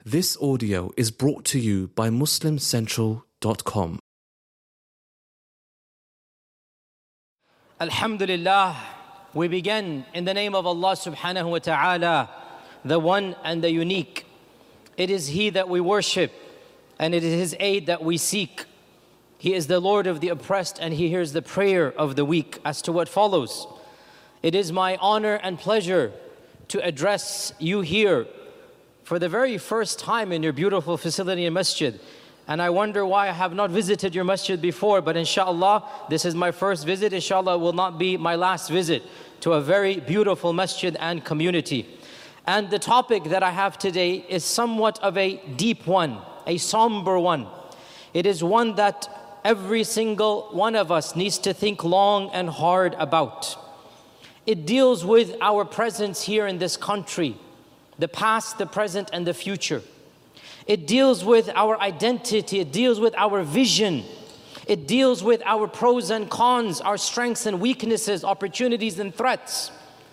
This audio is brought to you by MuslimCentral.com. Alhamdulillah, we begin in the name of Allah subhanahu wa ta'ala, the one and the unique. It is He that we worship, and it is His aid that we seek. He is the Lord of the oppressed, and He hears the prayer of the weak. As to what follows, it is my honor and pleasure to address you here for the very first time in your beautiful facility and masjid. And I wonder why I have not visited your masjid before, but inshallah, this is my first visit. Inshallah, it will not be my last visit to a very beautiful masjid and community. And the topic that I have today is somewhat of a deep one, a somber one. It is one that every single one of us needs to think long and hard about. It deals with our presence here in this country, the past, the present, and the future. It deals with our identity, it deals with our vision, it deals with our pros and cons, our strengths and weaknesses, opportunities and threats.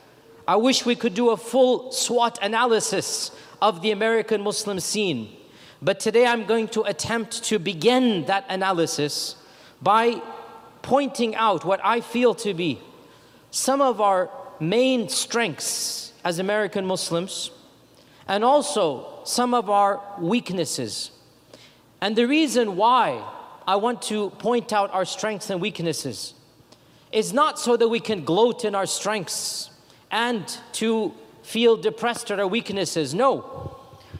I wish we could do a full SWOT analysis of the American Muslim scene, but today I'm going to attempt to begin that analysis by pointing out what I feel to be some of our main strengths as American Muslims, and also some of our weaknesses. And the reason why I want to point out our strengths and weaknesses is not so that we can gloat in our strengths and to feel depressed at our weaknesses. No.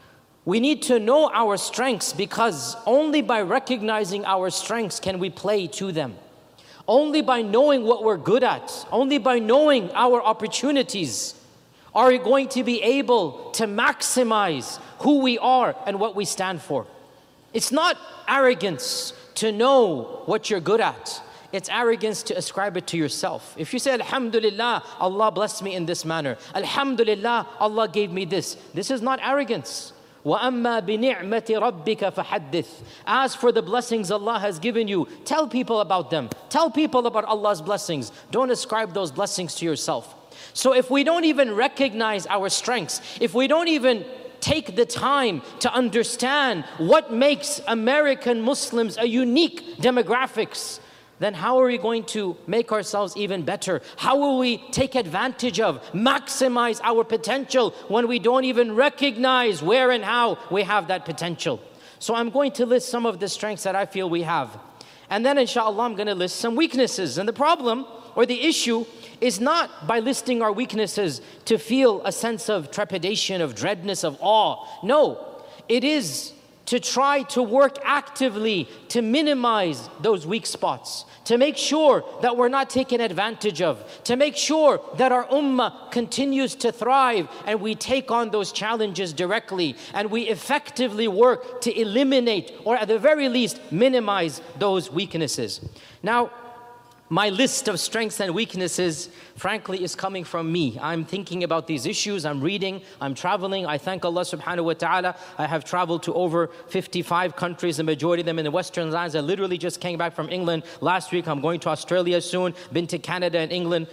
We need to know our strengths, because only by recognizing our strengths can we play to them. Only by knowing what we're good at, only by knowing our opportunities, are we going to be able to maximize who we are and what we stand for. It's not arrogance to know what you're good at. It's arrogance to ascribe it to yourself. If you say, Alhamdulillah, Allah blessed me in this manner. Alhamdulillah, Allah gave me this. This is not arrogance. وَأَمَّا بِنِعْمَةِ رَبِّكَ فَحَدِّثْ. As for the blessings Allah has given you, tell people about them. Tell people about Allah's blessings. Don't ascribe those blessings to yourself. So if we don't even recognize our strengths, if we don't even take the time to understand what makes American Muslims a unique demographics, then how are we going to make ourselves even better? How will we take advantage of, maximize our potential when we don't even recognize where and how we have that potential? So I'm going to list some of the strengths that I feel we have. And then inshallah, I'm going to list some weaknesses. And the problem or the issue is not by listing our weaknesses to feel a sense of trepidation, of dreadness, of awe. No, it is to try to work actively to minimize those weak spots, to make sure that we're not taken advantage of, to make sure that our ummah continues to thrive and we take on those challenges directly and we effectively work to eliminate, or at the very least minimize, those weaknesses. Now, my list of strengths and weaknesses, frankly, is coming from me. I'm thinking about these issues, I'm reading, I'm traveling. I thank Allah subhanahu wa ta'ala. I have traveled to over 55 countries, the majority of them in the Western lands. I literally just came back from England last week. I'm going to Australia soon. Been to Canada and England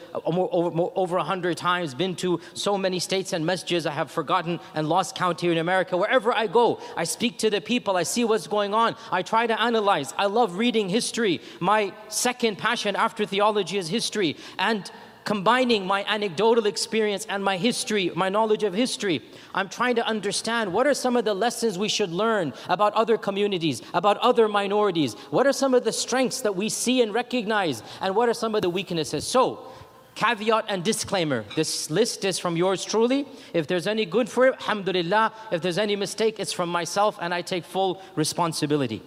over 100 times. Been to so many states and masjids I have forgotten and lost count here in America. Wherever I go, I speak to the people. I see what's going on. I try to analyze. I love reading history. My second passion after theology is history, and combining my anecdotal experience and my history, my knowledge of history, I'm trying to understand what are some of the lessons we should learn about other communities, about other minorities. What are some of the strengths that we see and recognize, and what are some of the weaknesses? So, caveat and disclaimer, this list is from yours truly. If there's any good for it, alhamdulillah. If there's any mistake, it's from myself, and I take full responsibility.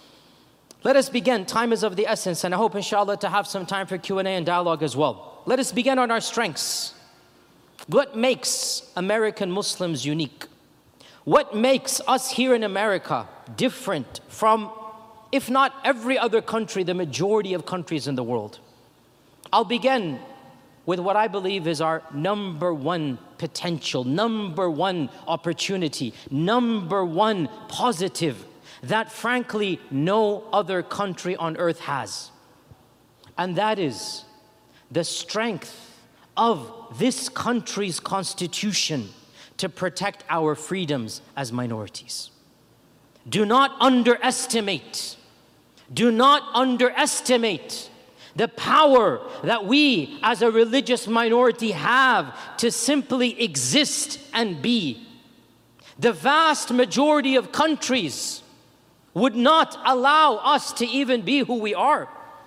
Let us begin. Time is of the essence, and I hope inshallah to have some time for Q&A and dialogue as well. Let us begin on our strengths. What makes American Muslims unique? What makes us here in America different from, if not every other country, the majority of countries in the world? I'll begin with what I believe is our number one potential, number one opportunity, number one positive that frankly no other country on earth has. And that is the strength of this country's constitution to protect our freedoms as minorities. Do not underestimate the power that we as a religious minority have to simply exist and be. The vast majority of countries would not allow us to even be who we are.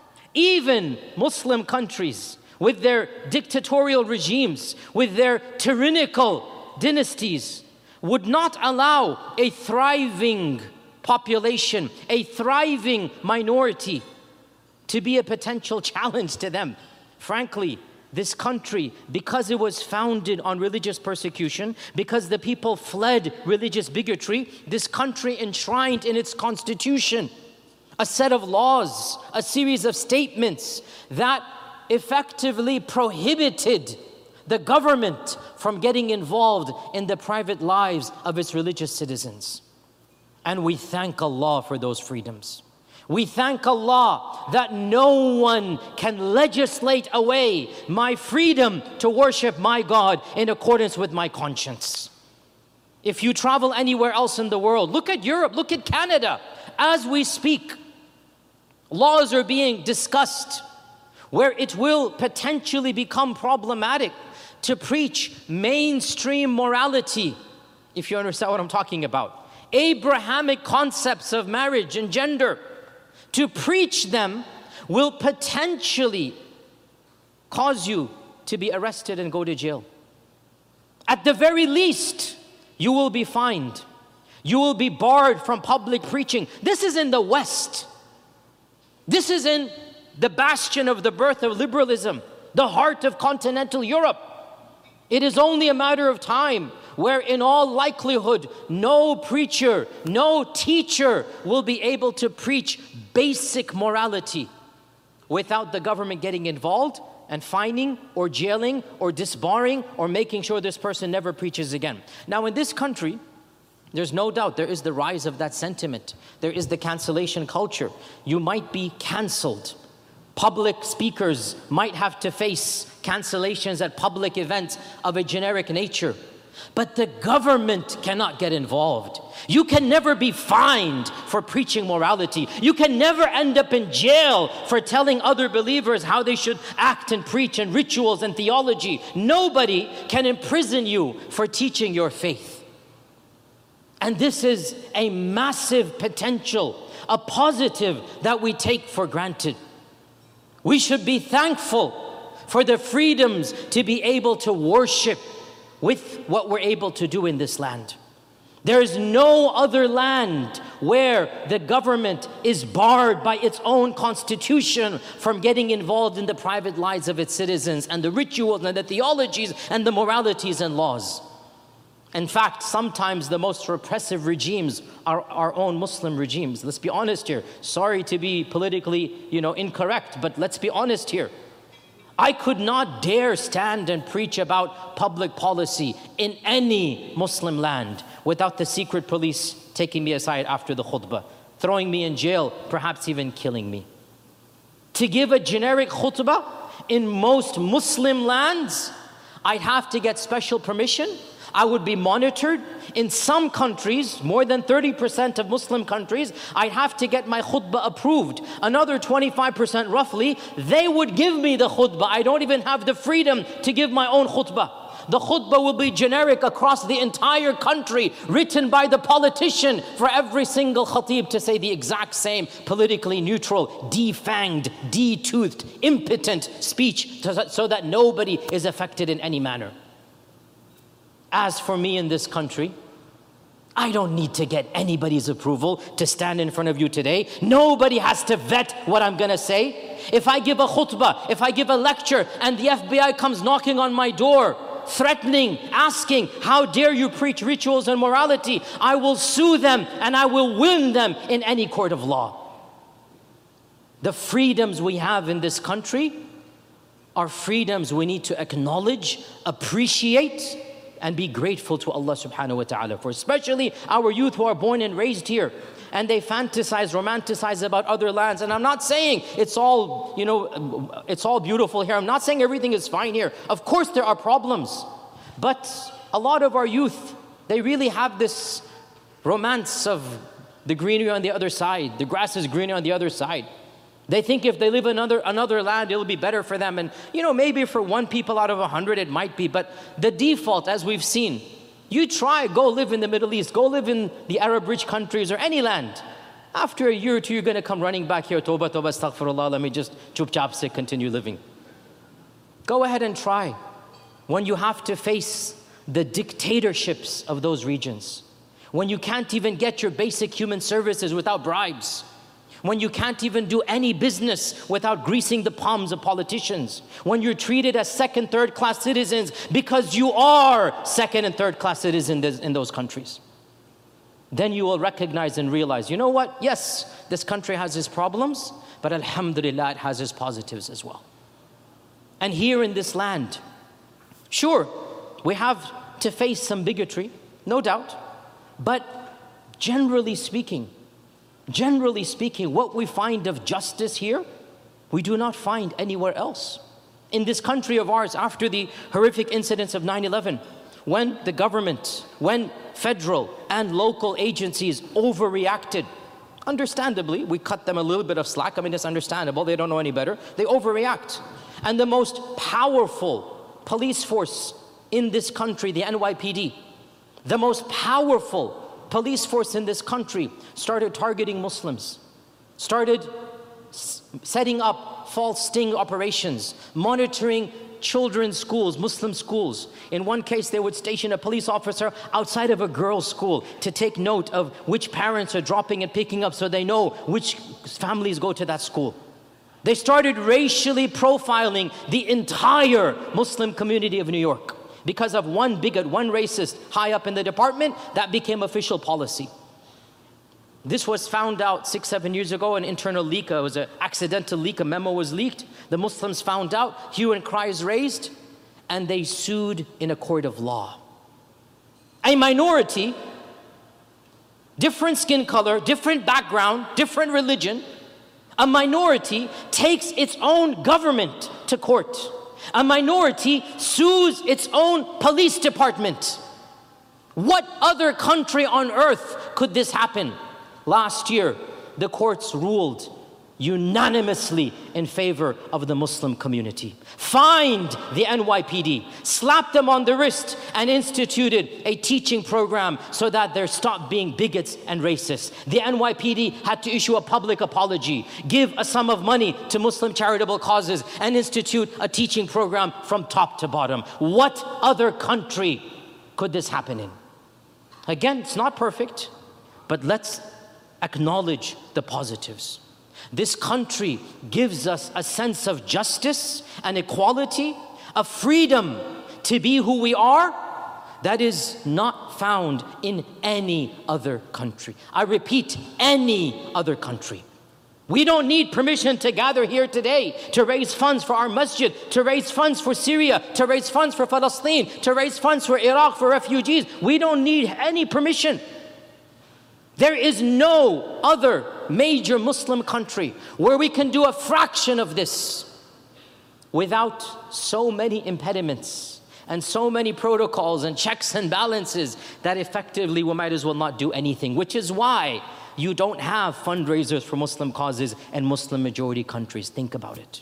Even Muslim countries with their dictatorial regimes, with their tyrannical dynasties, would not allow a thriving population, a thriving minority to be a potential challenge to them. Frankly, this country, because it was founded on religious persecution, because the people fled religious bigotry, this country enshrined in its constitution a set of laws, a series of statements that effectively prohibited the government from getting involved in the private lives of its religious citizens. And we thank Allah for those freedoms. We thank Allah that no one can legislate away my freedom to worship my God in accordance with my conscience. If you travel anywhere else in the world, look at Europe, look at Canada. As we speak, laws are being discussed where it will potentially become problematic to preach mainstream morality, if you understand what I'm talking about. Abrahamic concepts of marriage and gender. To preach them will potentially cause you to be arrested and go to jail. At the very least, you will be fined. You will be barred from public preaching. This is in the West. This is in the bastion of the birth of liberalism, the heart of continental Europe. It is only a matter of time where in all likelihood, no preacher, no teacher will be able to preach basic morality without the government getting involved and fining or jailing or disbarring or making sure this person never preaches again. Now in this country, there's no doubt there is the rise of that sentiment. There is the cancellation culture. You might be canceled. Public speakers might have to face cancellations at public events of a generic nature. But the government cannot get involved. You can never be fined for preaching morality. You can never end up in jail for telling other believers how they should act and preach and rituals and theology. Nobody can imprison you for teaching your faith. And this is a massive potential, a positive that we take for granted. We should be thankful for the freedoms to be able to worship with what we're able to do in this land. There is no other land where the government is barred by its own constitution from getting involved in the private lives of its citizens and the rituals and the theologies and the moralities and laws. In fact, sometimes the most repressive regimes are our own Muslim regimes. Let's be honest here. Sorry to be politically, incorrect, but let's be honest here. I could not dare stand and preach about public policy in any Muslim land without the secret police taking me aside after the khutbah, throwing me in jail, perhaps even killing me. To give a generic khutbah in most Muslim lands, I'd have to get special permission. I would be monitored. In some countries, more than 30% of Muslim countries, I'd have to get my khutbah approved. Another 25% roughly, they would give me the khutbah. I don't even have the freedom to give my own khutbah. The khutbah will be generic across the entire country, written by the politician for every single khatib to say the exact same politically neutral, defanged, de-toothed, impotent speech so that nobody is affected in any manner. As for me in this country, I don't need to get anybody's approval to stand in front of you today. Nobody has to vet what I'm going to say. If I give a khutbah, if I give a lecture and the FBI comes knocking on my door, threatening, asking, how dare you preach rituals and morality, I will sue them and I will win them in any court of law. The freedoms we have in this country are freedoms we need to acknowledge, appreciate, and be grateful to Allah subhanahu wa ta'ala for, especially our youth who are born and raised here and they fantasize, romanticize about other lands. And I'm not saying it's all, it's all beautiful here. I'm not saying everything is fine here. Of course there are problems, but a lot of our youth, they really have this romance of the greenery on the other side. The grass is greener on the other side. They think if they live in another land, it'll be better for them. And maybe for 1 people out of 100 it might be, but the default, as we've seen, you try, go live in the Middle East, go live in the Arab-rich countries or any land. After a year or two, you're going to come running back here, Tawbah, Tawbah, astaghfirullah, let me just chup-chap se continue living. Go ahead and try. When you have to face the dictatorships of those regions, when you can't even get your basic human services without bribes, when you can't even do any business without greasing the palms of politicians, when you're treated as second, third class citizens because you are second and third class citizens in those countries, then you will recognize and realize, you know what? Yes, this country has its problems, but alhamdulillah, it has its positives as well. And here in this land, sure, we have to face some bigotry, no doubt, but generally speaking, what we find of justice here, we do not find anywhere else. In this country of ours, after the horrific incidents of 9/11, when the government, when federal and local agencies overreacted, understandably, we cut them a little bit of slack. I mean, it's understandable. They don't know any better. They overreact. And the most powerful police force in this country, the NYPD, the most powerful police force in this country, started targeting Muslims, started setting up false sting operations, monitoring children's schools, Muslim schools. In one case, they would station a police officer outside of a girls' school to take note of which parents are dropping and picking up so they know which families go to that school. They started racially profiling the entire Muslim community of New York. Because of one bigot, one racist high up in the department, that became official policy. This was found out 6-7 years ago, an internal leak, it was an accidental leak, a memo was leaked. The Muslims found out, hue and cries raised, and they sued in a court of law. A minority, different skin color, different background, different religion, a minority takes its own government to court. A minority sues its own police department. What other country on earth could this happen? Last year, the courts ruled unanimously in favor of the Muslim community. Fined the NYPD, slapped them on the wrist, and instituted a teaching program so that they stop being bigots and racists. The NYPD had to issue a public apology, give a sum of money to Muslim charitable causes, and institute a teaching program from top to bottom. What other country could this happen in? Again, it's not perfect, but let's acknowledge the positives. This country gives us a sense of justice and equality, a freedom to be who we are that is not found in any other country. I repeat, any other country. We don't need permission to gather here today to raise funds for our masjid, to raise funds for Syria, to raise funds for Palestine, to raise funds for Iraq, for refugees. We don't need any permission. There is no other major Muslim country where we can do a fraction of this without so many impediments and so many protocols and checks and balances that effectively we might as well not do anything, which is why you don't have fundraisers for Muslim causes in Muslim majority countries. Think about it.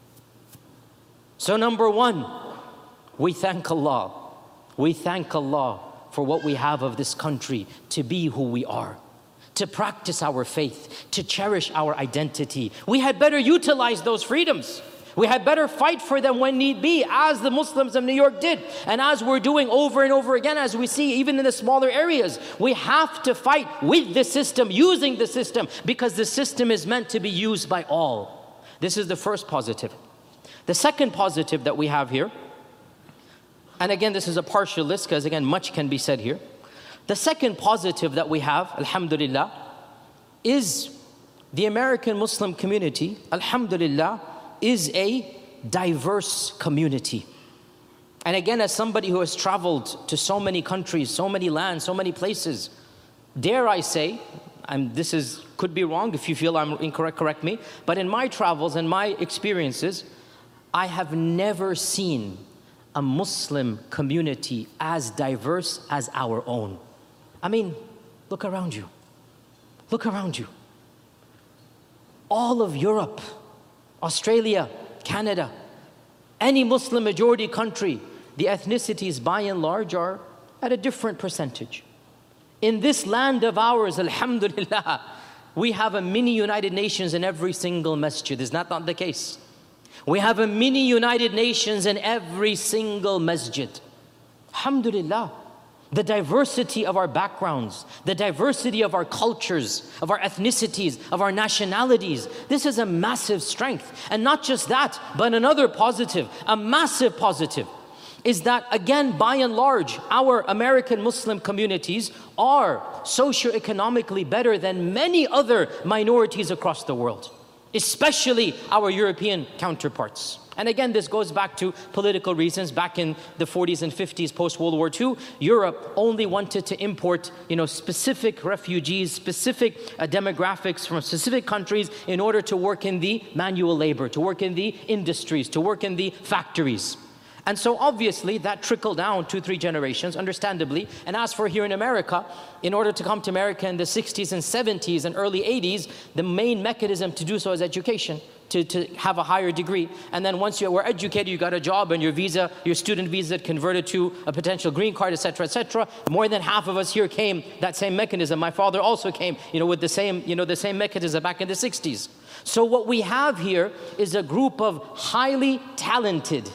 So number one, we thank Allah. We thank Allah for what we have of this country to be who we are, to practice our faith, to cherish our identity. We had better utilize those freedoms. We had better fight for them when need be, as the Muslims of New York did, and as we're doing over and over again, as we see even in the smaller areas. We have to fight with the system, using the system, because the system is meant to be used by all. This is the first positive. The second positive that we have here, and again, this is a partial list, because again, much can be said here. The second positive that we have, alhamdulillah, is the American Muslim community, alhamdulillah, is a diverse community. And again, as somebody who has traveled to so many countries, so many lands, so many places, dare I say, could be wrong, if you feel I'm incorrect, correct me, but in my travels and my experiences, I have never seen a Muslim community as diverse as our own. I mean, look around you. Look around you. All of Europe, Australia, Canada, any Muslim majority country, the ethnicities by and large are at a different percentage. In this land of ours, alhamdulillah, we have a mini United Nations in every single masjid. Is that not the case? We have a mini United Nations in every single masjid. Alhamdulillah. The diversity of our backgrounds, the diversity of our cultures, of our ethnicities, of our nationalities. This is a massive strength. And not just that, but another positive, a massive positive, is that again, by and large, our American Muslim communities are socioeconomically better than many other minorities across the world, especially our European counterparts. And again, this goes back to political reasons. Back in the 40s and 50s, post-World War II, Europe only wanted to import, specific refugees, specific demographics from specific countries in order to work in the manual labor, to work in the industries, to work in the factories. And so obviously that trickled down 2-3 generations, understandably. And as for here in America, in order to come to America in the 60s and 70s and early 80s, the main mechanism to do so is education, to have a higher degree. And then once you were educated, you got a job and your visa, your student visa converted to a potential green card, etc., etc. More than half of us here came that same mechanism. My father also came, with the same mechanism back in the 60s. So what we have here is a group of highly talented,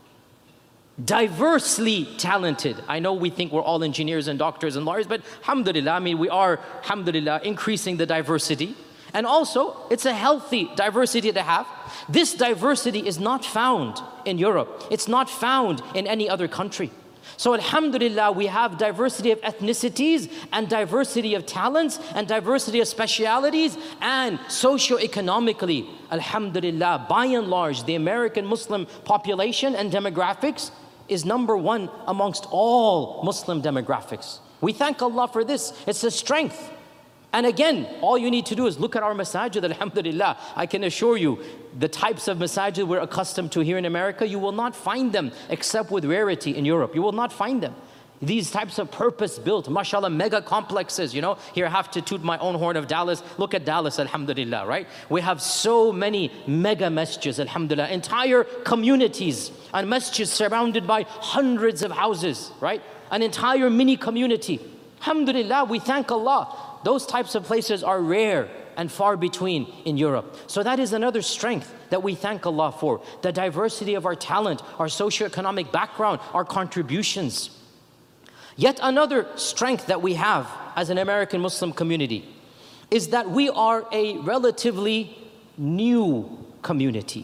diversely talented. I know we think we're all engineers and doctors and lawyers, but alhamdulillah, we are, alhamdulillah, increasing the diversity. And also, it's a healthy diversity to have. This diversity is not found in Europe. It's not found in any other country. So alhamdulillah, we have diversity of ethnicities and diversity of talents and diversity of specialities, and socio-economically, alhamdulillah, by and large, the American Muslim population and demographics is number one amongst all Muslim demographics. We thank Allah for this. It's a strength. And again, all you need to do is look at our masajid, alhamdulillah. I can assure you, the types of masajid we're accustomed to here in America, you will not find them except with rarity in Europe. You will not find them. These types of purpose-built, mashallah, mega complexes, Here I have to toot my own horn of Dallas. Look at Dallas, alhamdulillah, right? We have so many mega masjids, alhamdulillah. Entire communities and masjids surrounded by hundreds of houses, right? An entire mini community. Alhamdulillah, we thank Allah. Those types of places are rare and far between in Europe. So that is another strength that we thank Allah for. The diversity of our talent, our socioeconomic background, our contributions. Yet another strength that we have as an American Muslim community is that we are a relatively new community.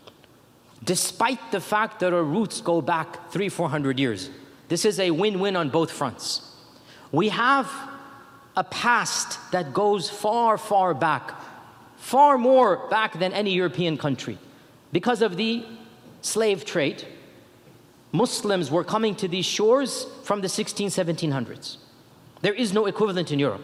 Despite the fact that our roots go back 300-400 years. This is a win-win on both fronts. We have a past that goes far, far back, far more back than any European country. Because of the slave trade, Muslims were coming to these shores from the 1700s. There is no equivalent in Europe.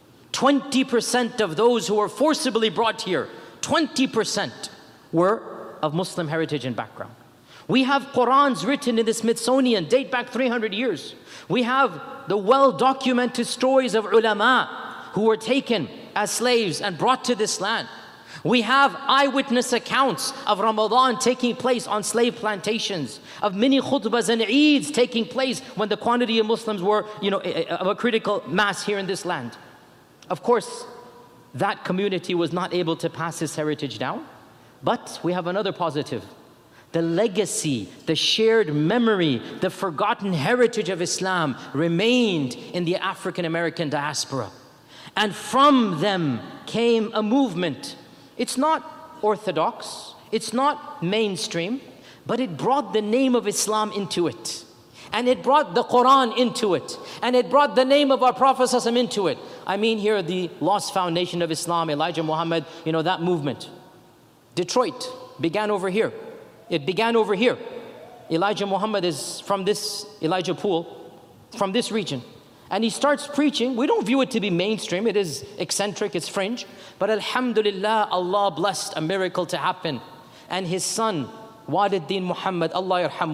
20% of those who were forcibly brought here, 20% were of Muslim heritage and background. We have Qurans written in the Smithsonian, date back 300 years. We have the well-documented stories of ulama who were taken as slaves and brought to this land. We have eyewitness accounts of Ramadan taking place on slave plantations, of many khutbahs and Eids taking place when the quantity of Muslims were, of a critical mass here in this land. Of course, that community was not able to pass this heritage down, but we have another positive. The legacy, the shared memory, the forgotten heritage of Islam remained in the African American diaspora. And from them came a movement. It's not orthodox, it's not mainstream, but it brought the name of Islam into it. And it brought the Quran into it. And it brought the name of our Prophet ﷺ into it. I mean here the Lost Foundation of Islam, Elijah Muhammad, that movement. Detroit began over here. It began over here. Elijah Muhammad is from this, Elijah Poole, from this region. And he starts preaching. We don't view it to be mainstream. It is eccentric, it's fringe. But alhamdulillah, Allah blessed a miracle to happen. And his son, Waliddin Muhammad, Allah yarhamhu,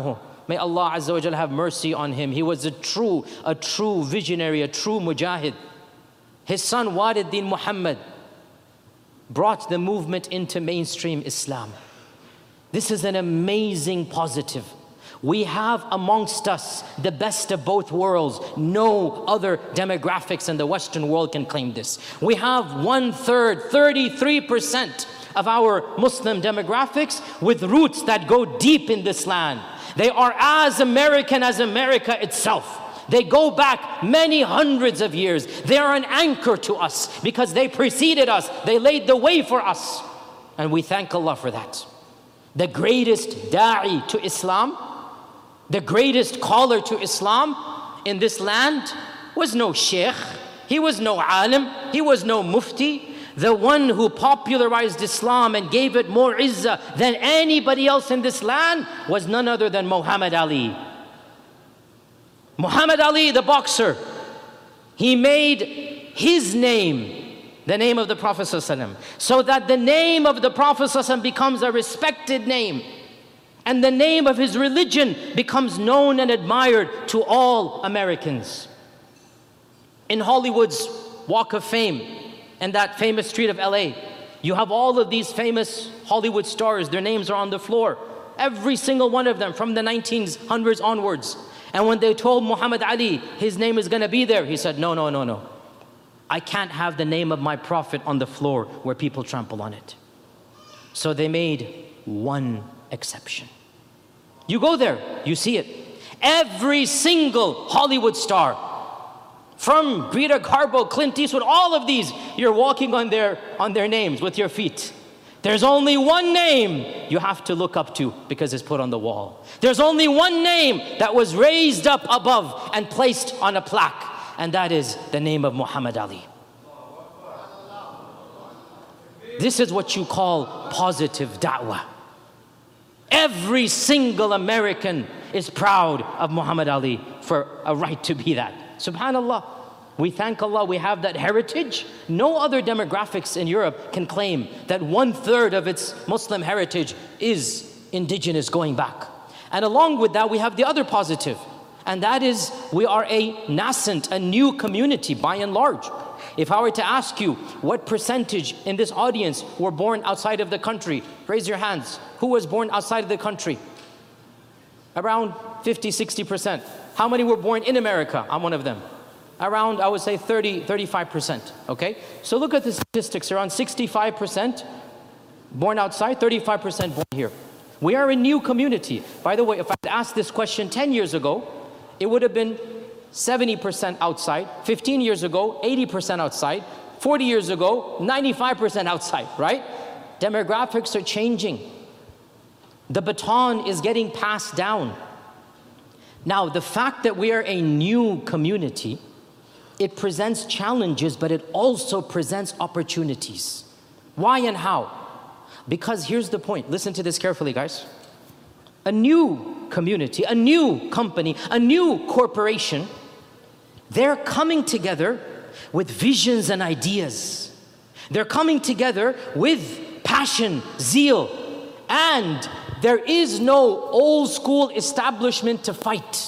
May Allah Azza wa Jalla have mercy on him. He was a true visionary, a true mujahid. His son Walid Din Muhammad brought the movement into mainstream Islam. This is an amazing positive. We have amongst us the best of both worlds. No other demographics in the Western world can claim this. We have 1/3, 33% of our Muslim demographics with roots that go deep in this land. They are as American as America itself. They go back many hundreds of years. They are an anchor to us because they preceded us. They laid the way for us. And we thank Allah for that. The greatest da'i to Islam, the greatest caller to Islam in this land was no sheikh. He was no alim. He was no mufti. The one who popularized Islam and gave it more izzah than anybody else in this land was none other than Muhammad Ali. Muhammad Ali, the boxer, he made his name the name of the Prophet ﷺ, so that the name of the Prophet ﷺ becomes a respected name, and the name of his religion becomes known and admired to all Americans. In Hollywood's Walk of Fame and that famous street of LA, you have all of these famous Hollywood stars. Their names are on the floor, every single one of them from the 1900s onwards. And when they told Muhammad Ali his name is going to be there, he said, no. I can't have the name of my prophet on the floor where people trample on it. So they made one exception. You go there, you see it. Every single Hollywood star, from Greta Garbo, Clint Eastwood, all of these, you're walking on their names with your feet. There's only one name you have to look up to because it's put on the wall. There's only one name that was raised up above and placed on a plaque, and that is the name of Muhammad Ali. This is what you call positive da'wah. Every single American is proud of Muhammad Ali for a right to be that. Subhanallah. We thank Allah we have that heritage. No other demographics in Europe can claim that 1/3 of its Muslim heritage is indigenous going back. And along with that, we have the other positive. And that is, we are a nascent, a new community by and large. If I were to ask you what percentage in this audience were born outside of the country, raise your hands. Who was born outside of the country? Around 50, 60%. How many were born in America? I'm one of them. Around, I would say 30, 35%, okay? So look at the statistics, around 65% born outside, 35% born here. We are a new community. By the way, if I had asked this question 10 years ago, it would have been 70% outside. 15 years ago, 80% outside. 40 years ago, 95% outside, right? Demographics are changing. The baton is getting passed down. Now, the fact that we are a new community, it presents challenges, but it also presents opportunities. Why and how? Because here's the point. Listen to this carefully, guys. A new community, a new company, a new corporation, they're coming together with visions and ideas. They're coming together with passion, zeal, and there is no old school establishment to fight.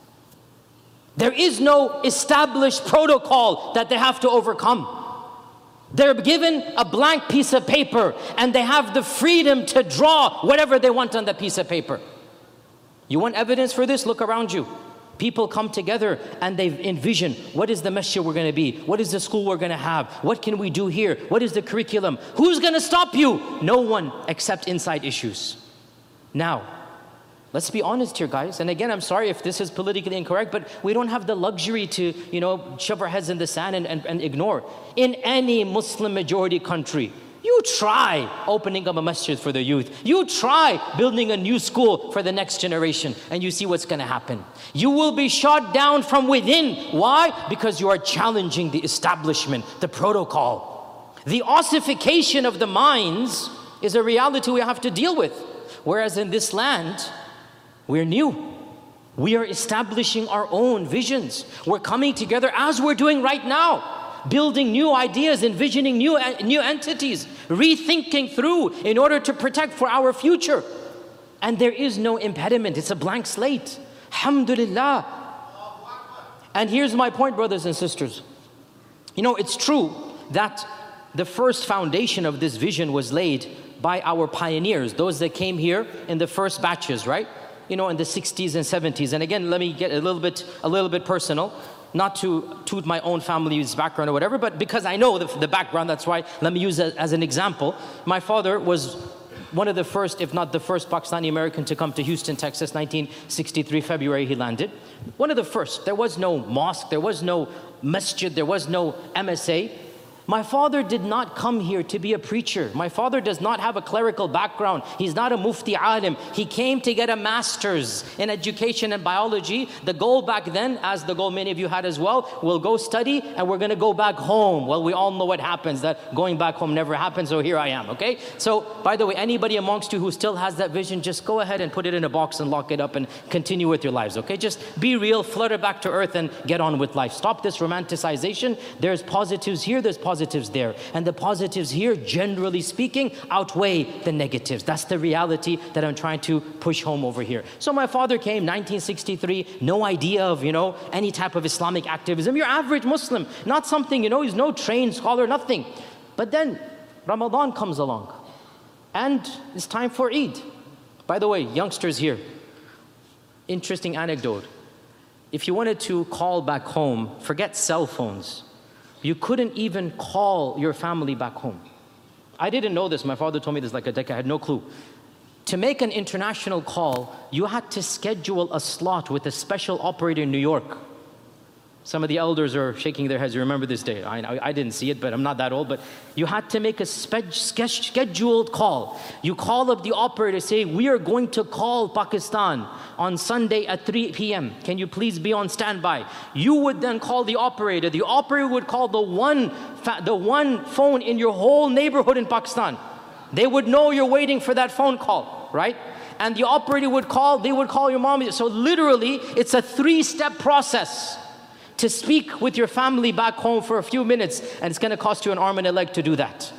There is no established protocol that they have to overcome. They're given a blank piece of paper and they have the freedom to draw whatever they want on the piece of paper. You want evidence for this? Look around you. People come together and they envision, what is the masjid we're going to be? What is the school we're going to have? What can we do here? What is the curriculum? Who's going to stop you? No one except inside issues. Now, let's be honest here, guys. And again, I'm sorry if this is politically incorrect, but we don't have the luxury to, shove our heads in the sand and ignore. In any Muslim majority country, you try opening up a masjid for the youth. You try building a new school for the next generation, and you see what's going to happen. You will be shot down from within. Why? Because you are challenging the establishment, the protocol. The ossification of the minds is a reality we have to deal with. Whereas in this land, we're new. We are establishing our own visions. We're coming together as we're doing right now, building new ideas, envisioning new entities, rethinking through in order to protect for our future. And there is no impediment. It's a blank slate. Alhamdulillah. And here's my point, brothers and sisters. You know, it's true that the first foundation of this vision was laid by our pioneers, those that came here in the first batches, right? You know, in the 60s and 70s. And again, let me get a little bit personal, not to toot my own family's background or whatever, but because I know the background, that's why let me use it as an example. My father was one of the first, if not the first Pakistani American to come to Houston, Texas, 1963, February he landed. One of the first. There was no mosque, there was no masjid, there was no MSA. My father did not come here to be a preacher. My father does not have a clerical background. He's not a mufti alim. He came to get a master's in education and biology. The goal back then, as the goal many of you had as well, we'll go study and we're going to go back home. Well, we all know what happens, that going back home never happens, so here I am, okay? So, by the way, anybody amongst you who still has that vision, just go ahead and put it in a box and lock it up and continue with your lives, okay? Just be real, flutter back to earth and get on with life. Stop this romanticization. There's positives here, there's positives there. And the positives here, generally speaking, outweigh the negatives. That's the reality that I'm trying to push home over here. So my father came 1963, no idea of, any type of Islamic activism. You're average Muslim, not something, he's no trained scholar, nothing. But then Ramadan comes along and it's time for Eid. By the way, youngsters here, interesting anecdote. If you wanted to call back home, forget cell phones. You couldn't even call your family back home. I didn't know this. My father told me this like a decade. I had no clue. To make an international call, you had to schedule a slot with a special operator in New York. Some of the elders are shaking their heads. You remember this day. I didn't see it, but I'm not that old. But you had to make a scheduled call. You call up the operator, say, we are going to call Pakistan on Sunday at 3 p.m. Can you please be on standby? You would then call the operator. The operator would call the one phone in your whole neighborhood in Pakistan. They would know you're waiting for that phone call, right? And the operator would call, they would call your mom. So literally, it's a 3-step process to speak with your family back home for a few minutes, and it's going to cost you an arm and a leg to do that.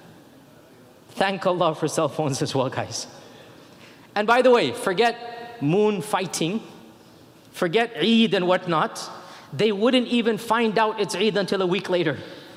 Thank Allah for cell phones as well, guys. And by the way, forget moon fighting, forget Eid and whatnot. They wouldn't even find out it's Eid until a week later.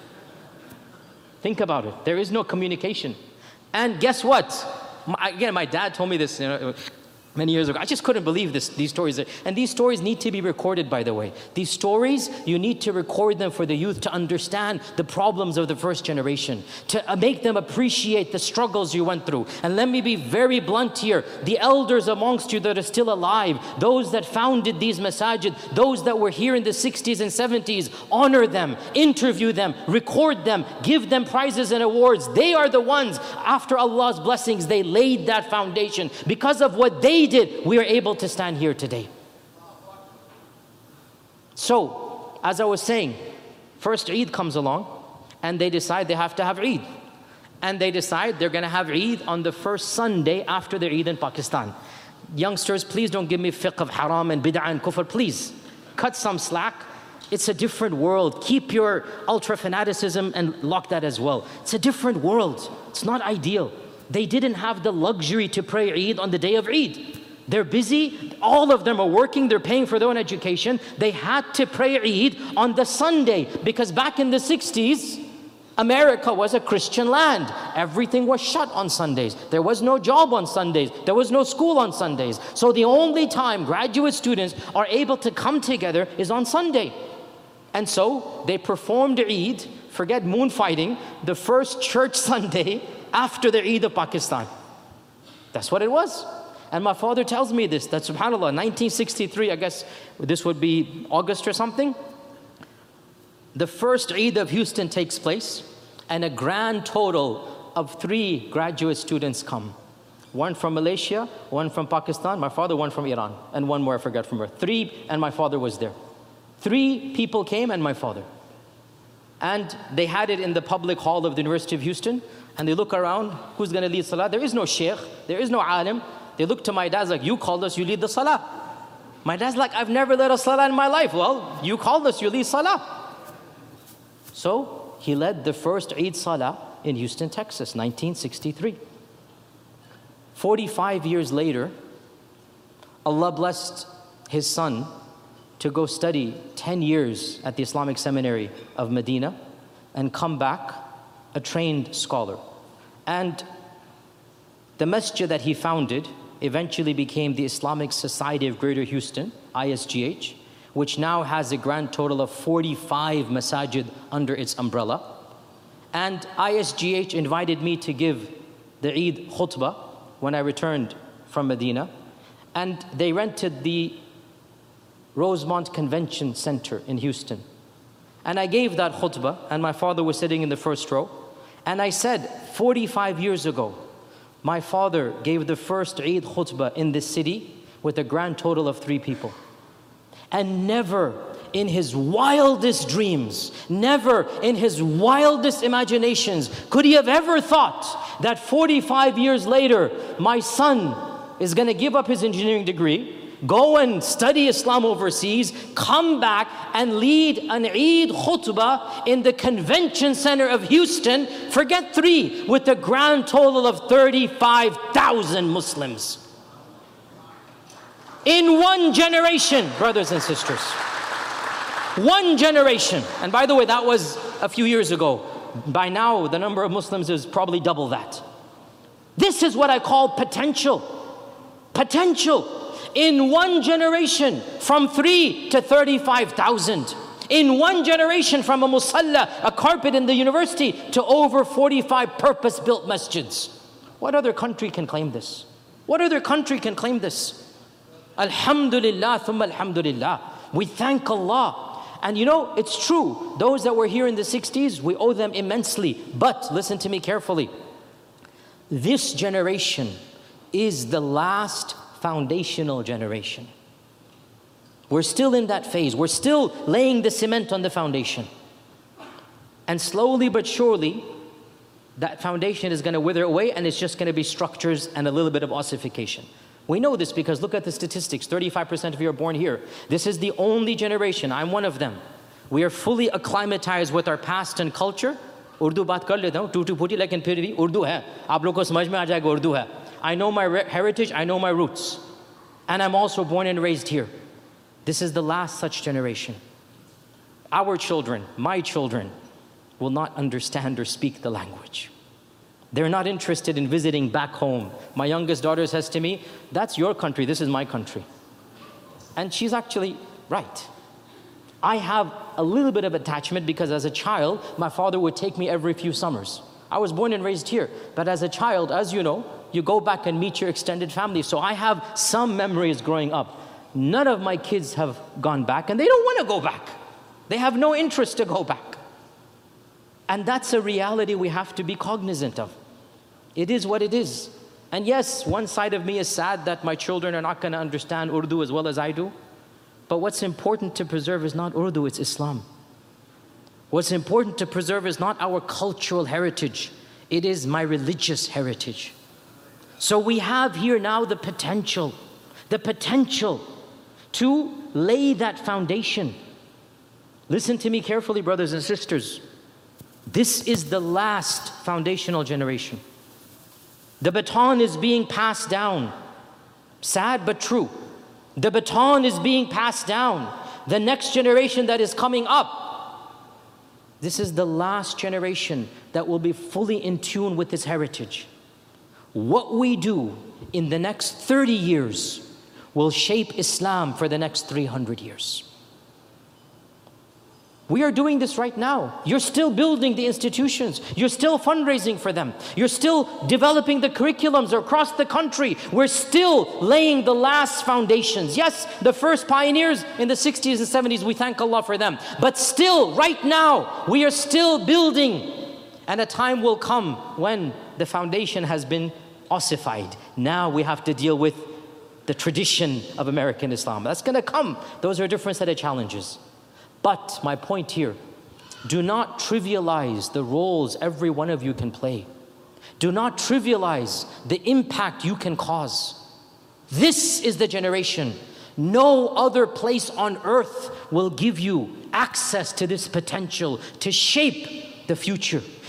Think about it. There is no communication. And guess what? Again, my dad told me this, many years ago. I just couldn't believe these stories. And these stories need to be recorded, by the way. These stories, you need to record them for the youth to understand the problems of the first generation, to make them appreciate the struggles you went through. And let me be very blunt here. The elders amongst you that are still alive, those that founded these masajid, those that were here in the 60s and 70s, honor them, interview them, record them, give them prizes and awards. They are the ones, after Allah's blessings, they laid that foundation. Because of what they did, we are able to stand here today. So, as I was saying, first Eid comes along and they decide they have to have Eid. And they decide they're going to have Eid on the first Sunday after their Eid in Pakistan. Youngsters, please don't give me fiqh of haram and bid'ah and kufr. Please, cut some slack. It's a different world. Keep your ultra-fanaticism and lock that as well. It's a different world. It's not ideal. They didn't have the luxury to pray Eid on the day of Eid. They're busy. All of them are working. They're paying for their own education. They had to pray Eid on the Sunday because back in the 60s, America was a Christian land. Everything was shut on Sundays. There was no job on Sundays. There was no school on Sundays. So the only time graduate students are able to come together is on Sunday. And so they performed Eid, forget moon fighting, the first church Sunday after the Eid of Pakistan. That's what it was. And my father tells me this, that subhanAllah, 1963, I guess this would be August or something, the first Eid of Houston takes place, and a grand total of 3 graduate students come. 1 from Malaysia, 1 from Pakistan, my father, 1 from Iran, and 1 more I forgot from where. 3, and my father was there. 3 people came and my father. And they had it in the public hall of the University of Houston, and they look around, who's going to lead salah? There is no sheikh, there is no alim. They look to my dad like, you called us, you lead the salah. My dad's like, I've never led a salah in my life. Well, you called us, you lead salah. So he led the first Eid salah in Houston, Texas, 1963. 45 years later, Allah blessed his son to go study 10 years at the Islamic Seminary of Medina and come back a trained scholar. And the masjid that he founded eventually became the Islamic Society of Greater Houston, ISGH, which now has a grand total of 45 masajid under its umbrella. And ISGH invited me to give the Eid khutbah when I returned from Medina. And they rented the Rosemont Convention Center in Houston. And I gave that khutbah, and my father was sitting in the first row. And I said, 45 years ago, my father gave the first Eid khutbah in this city with a grand total of 3 people. And never in his wildest dreams, never in his wildest imaginations could he have ever thought that 45 years later, my son is going to give up his engineering degree, go and study Islam overseas, come back and lead an Eid khutbah in the convention center of Houston, forget 3, with a grand total of 35,000 Muslims. In one generation, brothers and sisters. One generation. And by the way, that was a few years ago. By now, the number of Muslims is probably double that. This is what I call potential. Potential. In one generation, from 3 to 35,000. In one generation, from a musalla, a carpet in the university, to over 45 purpose-built masjids. What other country can claim this? What other country can claim this? Alhamdulillah, thumma alhamdulillah. We thank Allah. And you know, it's true. Those that were here in the 60s, we owe them immensely. But listen to me carefully. This generation is the last foundational generation. We're still in that phase. We're still laying the cement on the foundation. And slowly but surely, that foundation is going to wither away, and it's just going to be structures and a little bit of ossification. We know this because look at the statistics. 35% of you are born here. This is the only generation. I'm one of them. We are fully acclimatized with our past and culture. Urdu baat kar leta hu, tutu phuti, lekin phir bhi Urdu hai. Aap log ko samajh mein aa jayega Urdu hai. I know my heritage, I know my roots. And I'm also born and raised here. This is the last such generation. Our children, my children, will not understand or speak the language. They're not interested in visiting back home. My youngest daughter says to me, that's your country, this is my country. And she's actually right. I have a little bit of attachment because as a child, my father would take me every few summers. I was born and raised here, but as a child, as you know, you go back and meet your extended family. So I have some memories growing up. None of my kids have gone back, and they don't want to go back. They have no interest to go back. And that's a reality we have to be cognizant of. It is what it is. And yes, one side of me is sad that my children are not going to understand Urdu as well as I do. But what's important to preserve is not Urdu, it's Islam. What's important to preserve is not our cultural heritage. It is my religious heritage. So we have here now the potential to lay that foundation. Listen to me carefully, brothers and sisters. This is the last foundational generation. The baton is being passed down. Sad but true. The baton is being passed down. The next generation that is coming up, this is the last generation that will be fully in tune with this heritage. What we do in the next 30 years will shape Islam for the next 300 years. We are doing this right now. You're still building the institutions. You're still fundraising for them. You're still developing the curriculums across the country. We're still laying the last foundations. Yes, the first pioneers in the 60s and 70s, we thank Allah for them. But still, right now, we are still building. And a time will come when the foundation has been ossified. Now we have to deal with the tradition of American Islam. That's going to come. Those are a different set of challenges. But my point here, do not trivialize the roles every one of you can play. Do not trivialize the impact you can cause. This is the generation. No other place on earth will give you access to this potential to shape the future,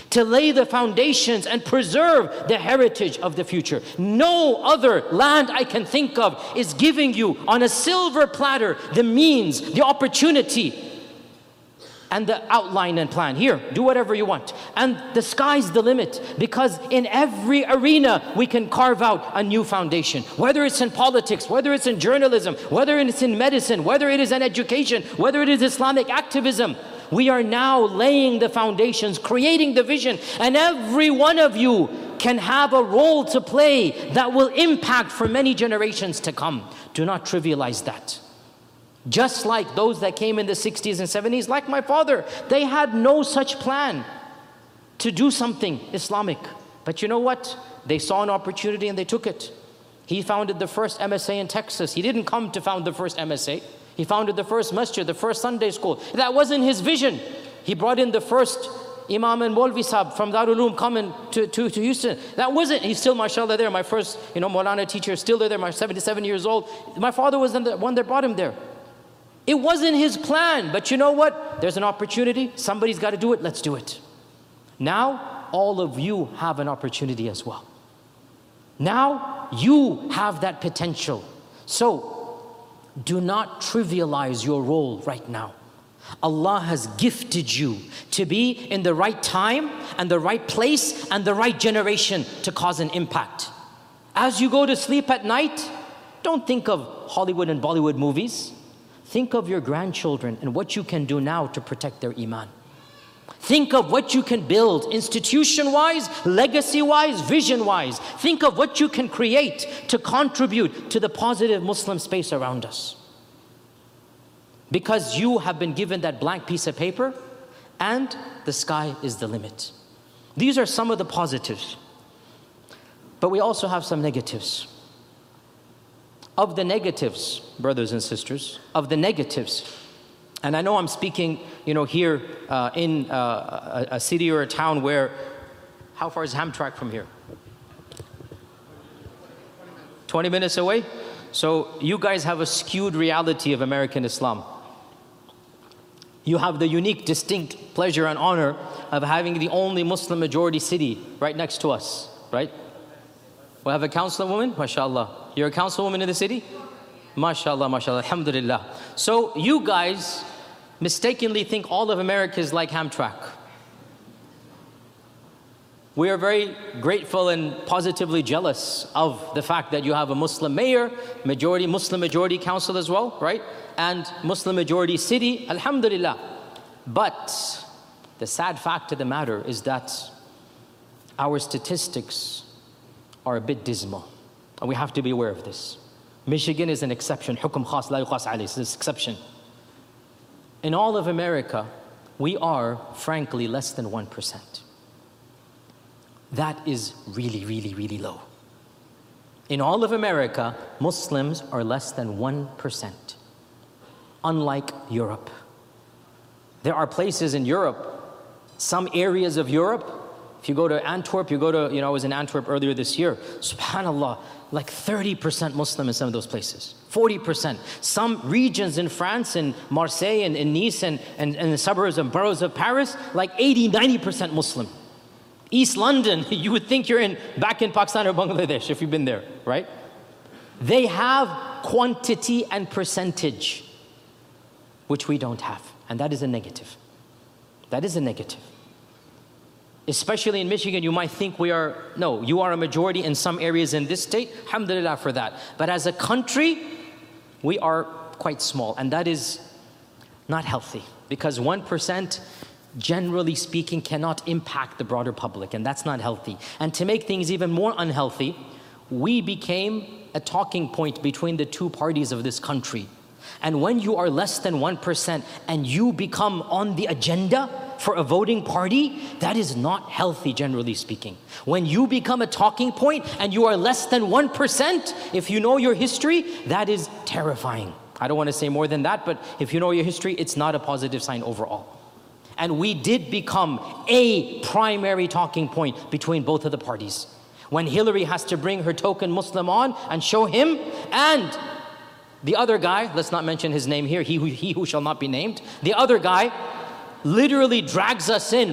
to lay the foundations and preserve the heritage of the future. No other land I can think of is giving you on a silver platter the means, the opportunity, and the outline and plan. Here, do whatever you want. And the sky's the limit, because in every arena we can carve out a new foundation. Whether it's in politics, whether it's in journalism, whether it's in medicine, whether it is in education, whether it is Islamic activism, we are now laying the foundations, creating the vision, and every one of you can have a role to play that will impact for many generations to come. Do not trivialize that. Just like those that came in the 60s and 70s, like my father, they had no such plan to do something Islamic. But you know what? They saw an opportunity and they took it. He founded the first MSA in Texas. He didn't come to found the first MSA. He founded the first masjid, the first Sunday school. That wasn't his vision. He brought in the first Imam and Maulvi Sahib from Darul Uloom coming to Houston. That wasn't, he's still mashallah there. My first, Maulana teacher is still there. My 77 years old. My father was the one that brought him there. It wasn't his plan, but you know what? There's an opportunity. Somebody's got to do it. Let's do it. Now, all of you have an opportunity as well. Now, you have that potential. So, do not trivialize your role right now. Allah has gifted you to be in the right time and the right place and the right generation to cause an impact. As you go to sleep at night, don't think of Hollywood and Bollywood movies. Think of your grandchildren and what you can do now to protect their iman. Think of what you can build institution-wise, legacy-wise, vision-wise. Think of what you can create to contribute to the positive Muslim space around us. Because you have been given that blank piece of paper and the sky is the limit. These are some of the positives. But we also have some negatives. Of the negatives, brothers and sisters, of the negatives, and I know I'm speaking, here in a city or a town where, how far is Hamtramck from here? 20 minutes away? So you guys have a skewed reality of American Islam. You have the unique, distinct pleasure and honor of having the only Muslim majority city right next to us, right? We have a councilwoman, mashallah. You're a councilwoman in the city? MashaAllah, mashallah, alhamdulillah. So you guys mistakenly think all of America is like Hamtramck. We are very grateful and positively jealous of the fact that you have a Muslim mayor, Muslim majority council as well, right? And Muslim majority city, alhamdulillah. But the sad fact of the matter is that our statistics are a bit dismal. And we have to be aware of this. Michigan is an exception. Hukum khas la yuqas alayh. It's an exception. In all of America, we are, frankly, less than 1%. That is really, really, really low. In all of America, Muslims are less than 1%. Unlike Europe. There are places in Europe, some areas of Europe, if you go to Antwerp, I was in Antwerp earlier this year, subhanAllah, like 30% Muslim in some of those places, 40%. Some regions in France, in Marseille and in Nice and the suburbs and boroughs of Paris, like 80, 90% Muslim. East London, you would think you're back in Pakistan or Bangladesh if you've been there, right? They have quantity and percentage, which we don't have. And that is a negative. That is a negative. Especially in Michigan, you might think you are a majority in some areas in this state. Alhamdulillah for that. But as a country, we are quite small. And that is not healthy. Because 1%, generally speaking, cannot impact the broader public. And that's not healthy. And to make things even more unhealthy, we became a talking point between the two parties of this country. And when you are less than 1% and you become on the agenda for a voting party, that is not healthy, generally speaking. When you become a talking point and you are less than 1%, if you know your history, that is terrifying. I don't want to say more than that, but if you know your history, it's not a positive sign overall. And we did become a primary talking point between both of the parties. When Hillary has to bring her token Muslim on and show him, and the other guy, let's not mention his name here, he who shall not be named, the other guy literally drags us in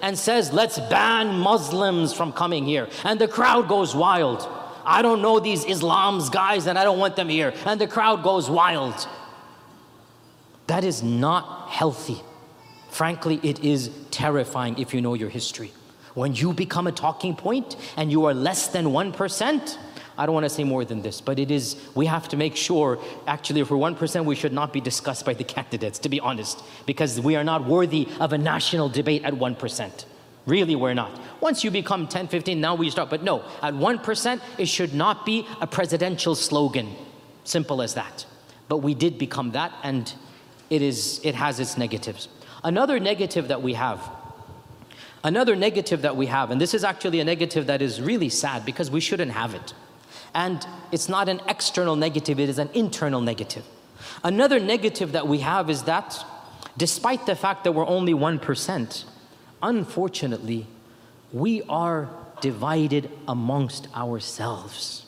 and says, let's ban Muslims from coming here. And the crowd goes wild. I don't know these Islam's guys and I don't want them here. And the crowd goes wild. That is not healthy. Frankly, it is terrifying if you know your history. When you become a talking point and you are less than 1%, I don't want to say more than this, but we have to make sure, actually, if we're 1%, we should not be discussed by the candidates, to be honest, because we are not worthy of a national debate at 1%. Really, we're not. Once you become 10, 15, now we start, but no, at 1%, it should not be a presidential slogan. Simple as that. But we did become that, and it has its negatives. Another negative that we have, and this is actually a negative that is really sad because we shouldn't have it. And it's not an external negative, it is an internal negative. Another negative that we have is that despite the fact that we're only 1%, unfortunately, we are divided amongst ourselves.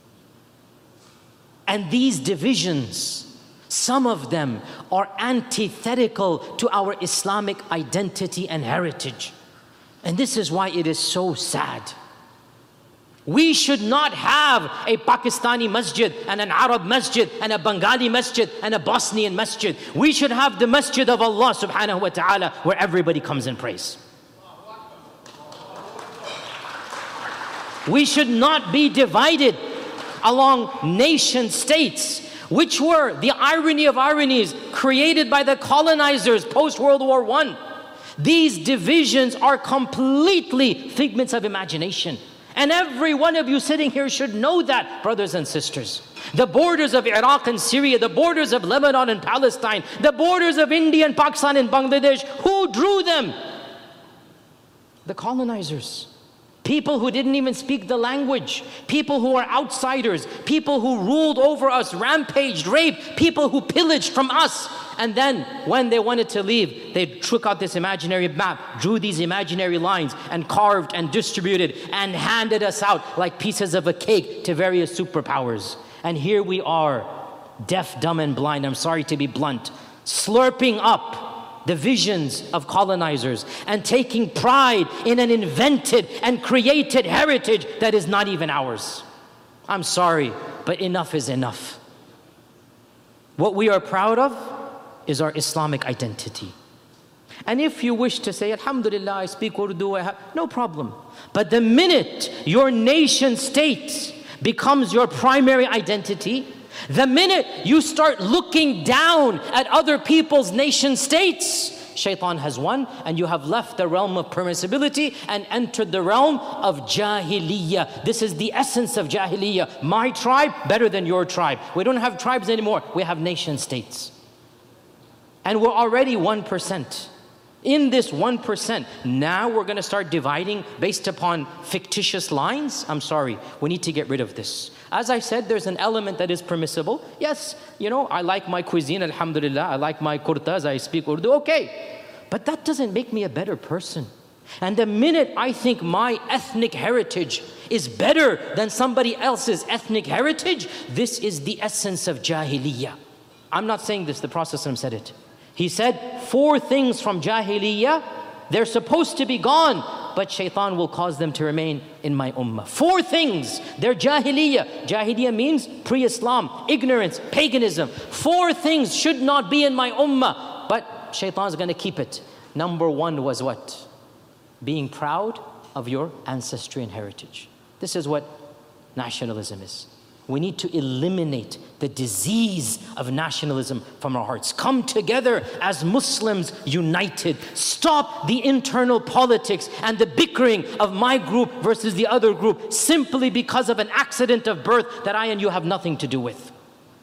And these divisions, some of them are antithetical to our Islamic identity and heritage. And this is why it is so sad. We should not have a Pakistani masjid and an Arab masjid and a Bengali masjid and a Bosnian masjid. We should have the masjid of Allah subhanahu wa ta'ala where everybody comes and prays. We should not be divided along nation states, which were the irony of ironies created by the colonizers post-World War I. These divisions are completely figments of imagination. And every one of you sitting here should know that, brothers and sisters. The borders of Iraq and Syria, the borders of Lebanon and Palestine, the borders of India and Pakistan and Bangladesh, who drew them? The colonizers. People who didn't even speak the language. People who are outsiders. People who ruled over us, rampaged, raped. People who pillaged from us. And then when they wanted to leave, they took out this imaginary map, drew these imaginary lines, and carved and distributed and handed us out like pieces of a cake to various superpowers. And here we are, deaf, dumb, and blind, I'm sorry to be blunt, slurping up the visions of colonizers and taking pride in an invented and created heritage that is not even ours. I'm sorry, but enough is enough. What we are proud of is our Islamic identity. And if you wish to say, Alhamdulillah, I speak Urdu, no problem. But the minute your nation state becomes your primary identity, the minute you start looking down at other people's nation states, Shaitan has won, and you have left the realm of permissibility and entered the realm of Jahiliyyah. This is the essence of Jahiliyyah. My tribe better than your tribe. We don't have tribes anymore, we have nation states. And we're already 1%. In this 1%, now we're going to start dividing based upon fictitious lines. I'm sorry, we need to get rid of this. As I said, there's an element that is permissible. Yes, I like my cuisine, alhamdulillah. I like my kurtas, I speak Urdu, okay. But that doesn't make me a better person. And the minute I think my ethnic heritage is better than somebody else's ethnic heritage, this is the essence of Jahiliyyah. I'm not saying this, the Prophet said it. He said, 4 things from Jahiliyyah, they're supposed to be gone, but Shaitan will cause them to remain in my ummah. 4 things, they're Jahiliyyah. Jahiliyyah means pre-Islam, ignorance, paganism. 4 things should not be in my ummah, but Shaitan's going to keep it. Number 1 was what? Being proud of your ancestry and heritage. This is what nationalism is. We need to eliminate the disease of nationalism from our hearts. Come together as Muslims united. Stop the internal politics and the bickering of my group versus the other group simply because of an accident of birth that I and you have nothing to do with.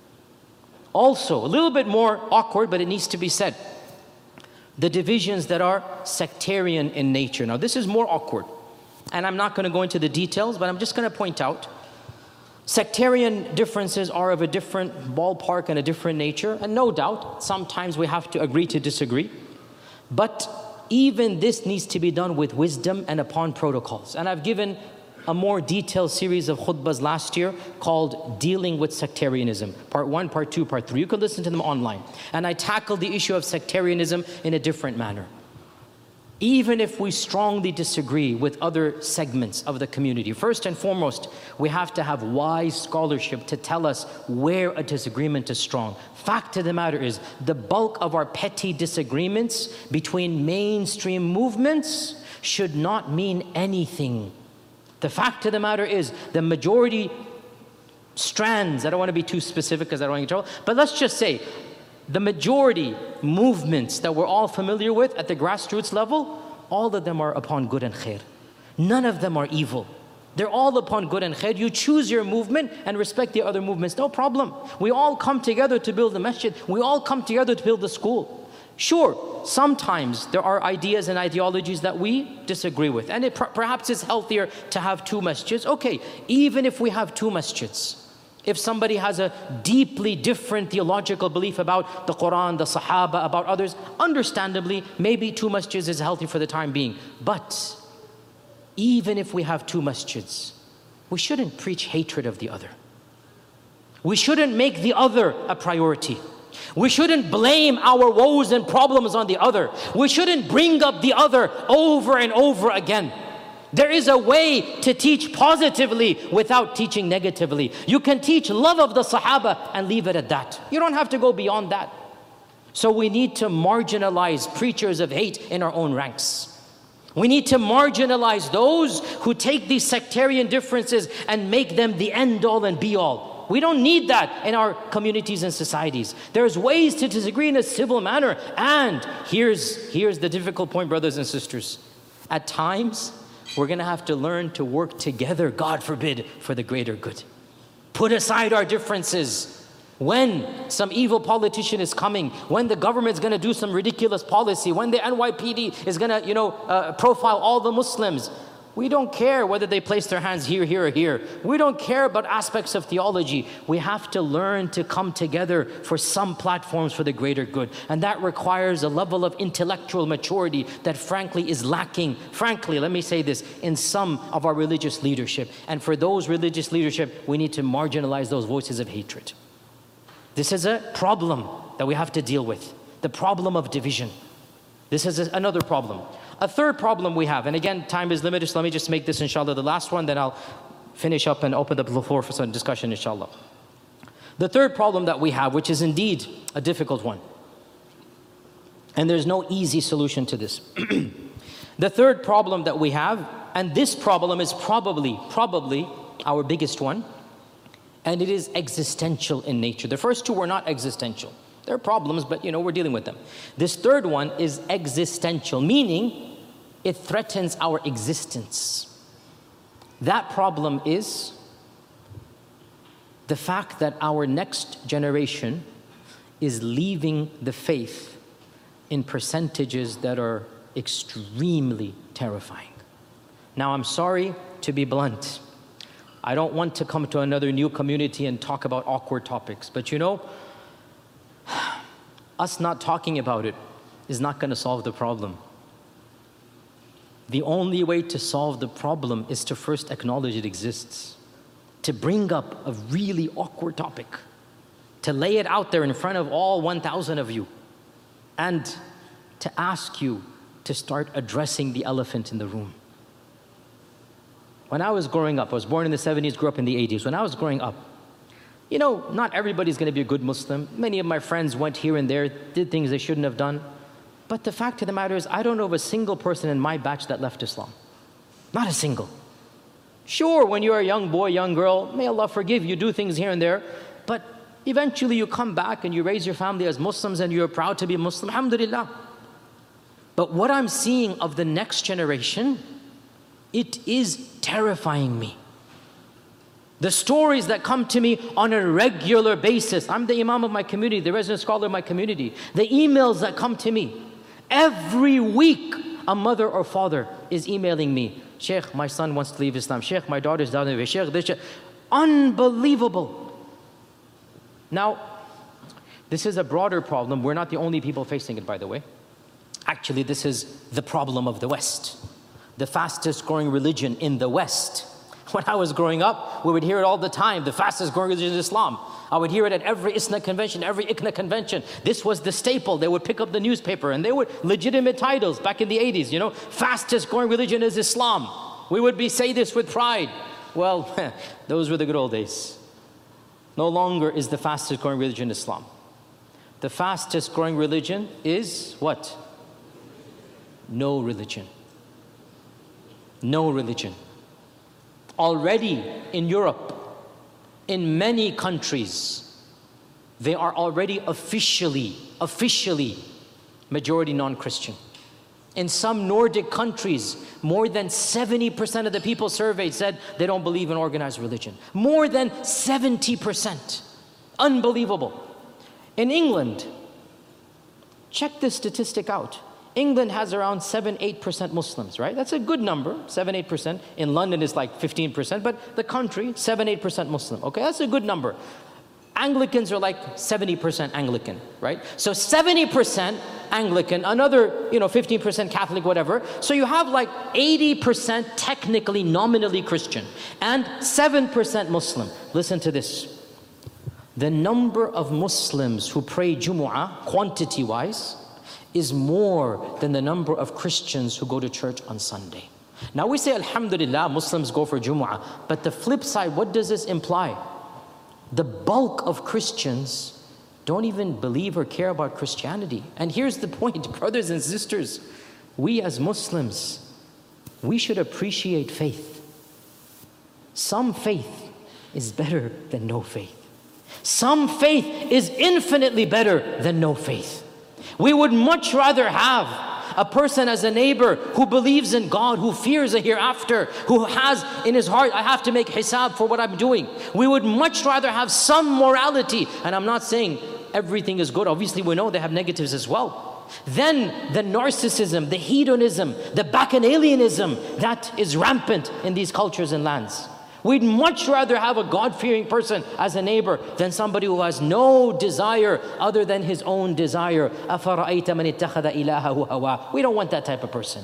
Also, a little bit more awkward, but it needs to be said. The divisions that are sectarian in nature. Now, this is more awkward. And I'm not going to go into the details, but I'm just going to point out sectarian differences are of a different ballpark and a different nature, and no doubt, sometimes we have to agree to disagree. But even this needs to be done with wisdom and upon protocols. And I've given a more detailed series of khutbahs last year called Dealing with Sectarianism. Part 1, Part 2, Part 3. You can listen to them online. And I tackled the issue of sectarianism in a different manner. Even if we strongly disagree with other segments of the community, first and foremost, we have to have wise scholarship to tell us where a disagreement is strong. Fact of the matter is, the bulk of our petty disagreements between mainstream movements should not mean anything. The fact of the matter is, the majority strands, I don't want to be too specific because I don't want to get in trouble, but let's just say, the majority movements that we're all familiar with at the grassroots level, all of them are upon good and khair. None of them are evil. They're all upon good and khair. You choose your movement and respect the other movements, no problem. We all come together to build the masjid. We all come together to build the school. Sure, sometimes there are ideas and ideologies that we disagree with, and perhaps it's healthier to have two masjids. Okay, even if we have two masjids, if somebody has a deeply different theological belief about the Quran, the Sahaba, about others, understandably, maybe two masjids is healthy for the time being. But even if we have two masjids, we shouldn't preach hatred of the other. We shouldn't make the other a priority. We shouldn't blame our woes and problems on the other. We shouldn't bring up the other over and over again. There is a way to teach positively without teaching negatively. You can teach love of the Sahaba and leave it at that. You don't have to go beyond that. So we need to marginalize preachers of hate in our own ranks. We need to marginalize those who take these sectarian differences and make them the end all and be all. We don't need that in our communities and societies. There's ways to disagree in a civil manner. And here's the difficult point, brothers and sisters. At times, we're going to have to learn to work together, God forbid, for the greater good. Put aside our differences. When some evil politician is coming, when the government's going to do some ridiculous policy, when the NYPD is going to, profile all the Muslims, we don't care whether they place their hands here, here, or here. We don't care about aspects of theology. We have to learn to come together for some platforms for the greater good. And that requires a level of intellectual maturity that frankly is lacking, frankly, let me say this, in some of our religious leadership. And for those religious leadership, we need to marginalize those voices of hatred. This is a problem that we have to deal with. The problem of division. This is another problem. A third problem we have, and again, time is limited, so let me just make this, inshallah, the last one, then I'll finish up and open up the floor for some discussion, inshallah. The third problem that we have, which is indeed a difficult one, and there's no easy solution to this. The third problem that we have, and this problem is probably our biggest one, and it is existential in nature. The first two were not existential. There are problems, but we're dealing with them. This third one is existential, meaning it threatens our existence. That problem is the fact that our next generation is leaving the faith in percentages that are extremely terrifying. Now, I'm sorry to be blunt. I don't want to come to another new community and talk about awkward topics, but us not talking about it is not going to solve the problem. The only way to solve the problem is to first acknowledge it exists, to bring up a really awkward topic, to lay it out there in front of all 1,000 of you, and to ask you to start addressing the elephant in the room. When I was growing up, I was born in the 70s, grew up in the 80s. When I was growing up, not everybody's going to be a good Muslim. Many of my friends went here and there, did things they shouldn't have done. But the fact of the matter is, I don't know of a single person in my batch that left Islam. Not a single. Sure, when you're a young boy, young girl, may Allah forgive you, do things here and there. But eventually you come back and you raise your family as Muslims and you're proud to be a Muslim, alhamdulillah. But what I'm seeing of the next generation, it is terrifying me. The stories that come to me on a regular basis. I'm the imam of my community, the resident scholar of my community. The emails that come to me. Every week, a mother or father is emailing me. Sheikh, my son wants to leave Islam. Sheikh, my daughter's down the way. Sheikh, this, Sheikh. Unbelievable. Now, this is a broader problem. We're not the only people facing it, by the way. Actually, this is the problem of the West. The fastest growing religion in the West When I was growing up, we would hear it all the time, the fastest growing religion is Islam. I would hear it at every ISNA convention, every ICNA convention. This was the staple. They would pick up the newspaper and they would, legitimate titles back in the 80s, you know, fastest growing religion is Islam. We would say this with pride. Well, those were the good old days. No longer is the fastest growing religion Islam. The fastest growing religion is what? No religion. No religion. Already in Europe, in many countries, they are already officially majority non-Christian. In some Nordic countries, more than 70% of the people surveyed said they don't believe in organized religion. More than 70%. Unbelievable. In England, check this statistic out. England has around 7-8% Muslims, right? That's a good number, 7-8%. In London it's like 15%, but the country, 7-8% Muslim, okay? That's a good number. Anglicans are like 70% Anglican, right? So 70% Anglican, another, 15% Catholic, whatever. So you have like 80% technically, nominally Christian, and 7% Muslim. Listen to this. The number of Muslims who pray Jumu'ah, quantity-wise, is more than the number of Christians who go to church on Sunday. Now we say, Alhamdulillah, Muslims go for Jumu'ah, but the flip side, what does this imply? The bulk of Christians don't even believe or care about Christianity. And here's the point, brothers and sisters, we as Muslims, we should appreciate faith. Some faith is better than no faith. Some faith is infinitely better than no faith. We would much rather have a person as a neighbor who believes in God, who fears a hereafter, who has in his heart, I have to make hisab for what I'm doing. We would much rather have some morality, and I'm not saying everything is good. Obviously we know they have negatives as well. Then the narcissism, the hedonism, the bacchanalianism that is rampant in these cultures and lands. We'd much rather have a God-fearing person as a neighbor than somebody who has no desire other than his own desire. أَفَرَأَيْتَ مَنِ اتَّخَذَ إِلَهَهُ هَوَاهُ. We don't want that type of person.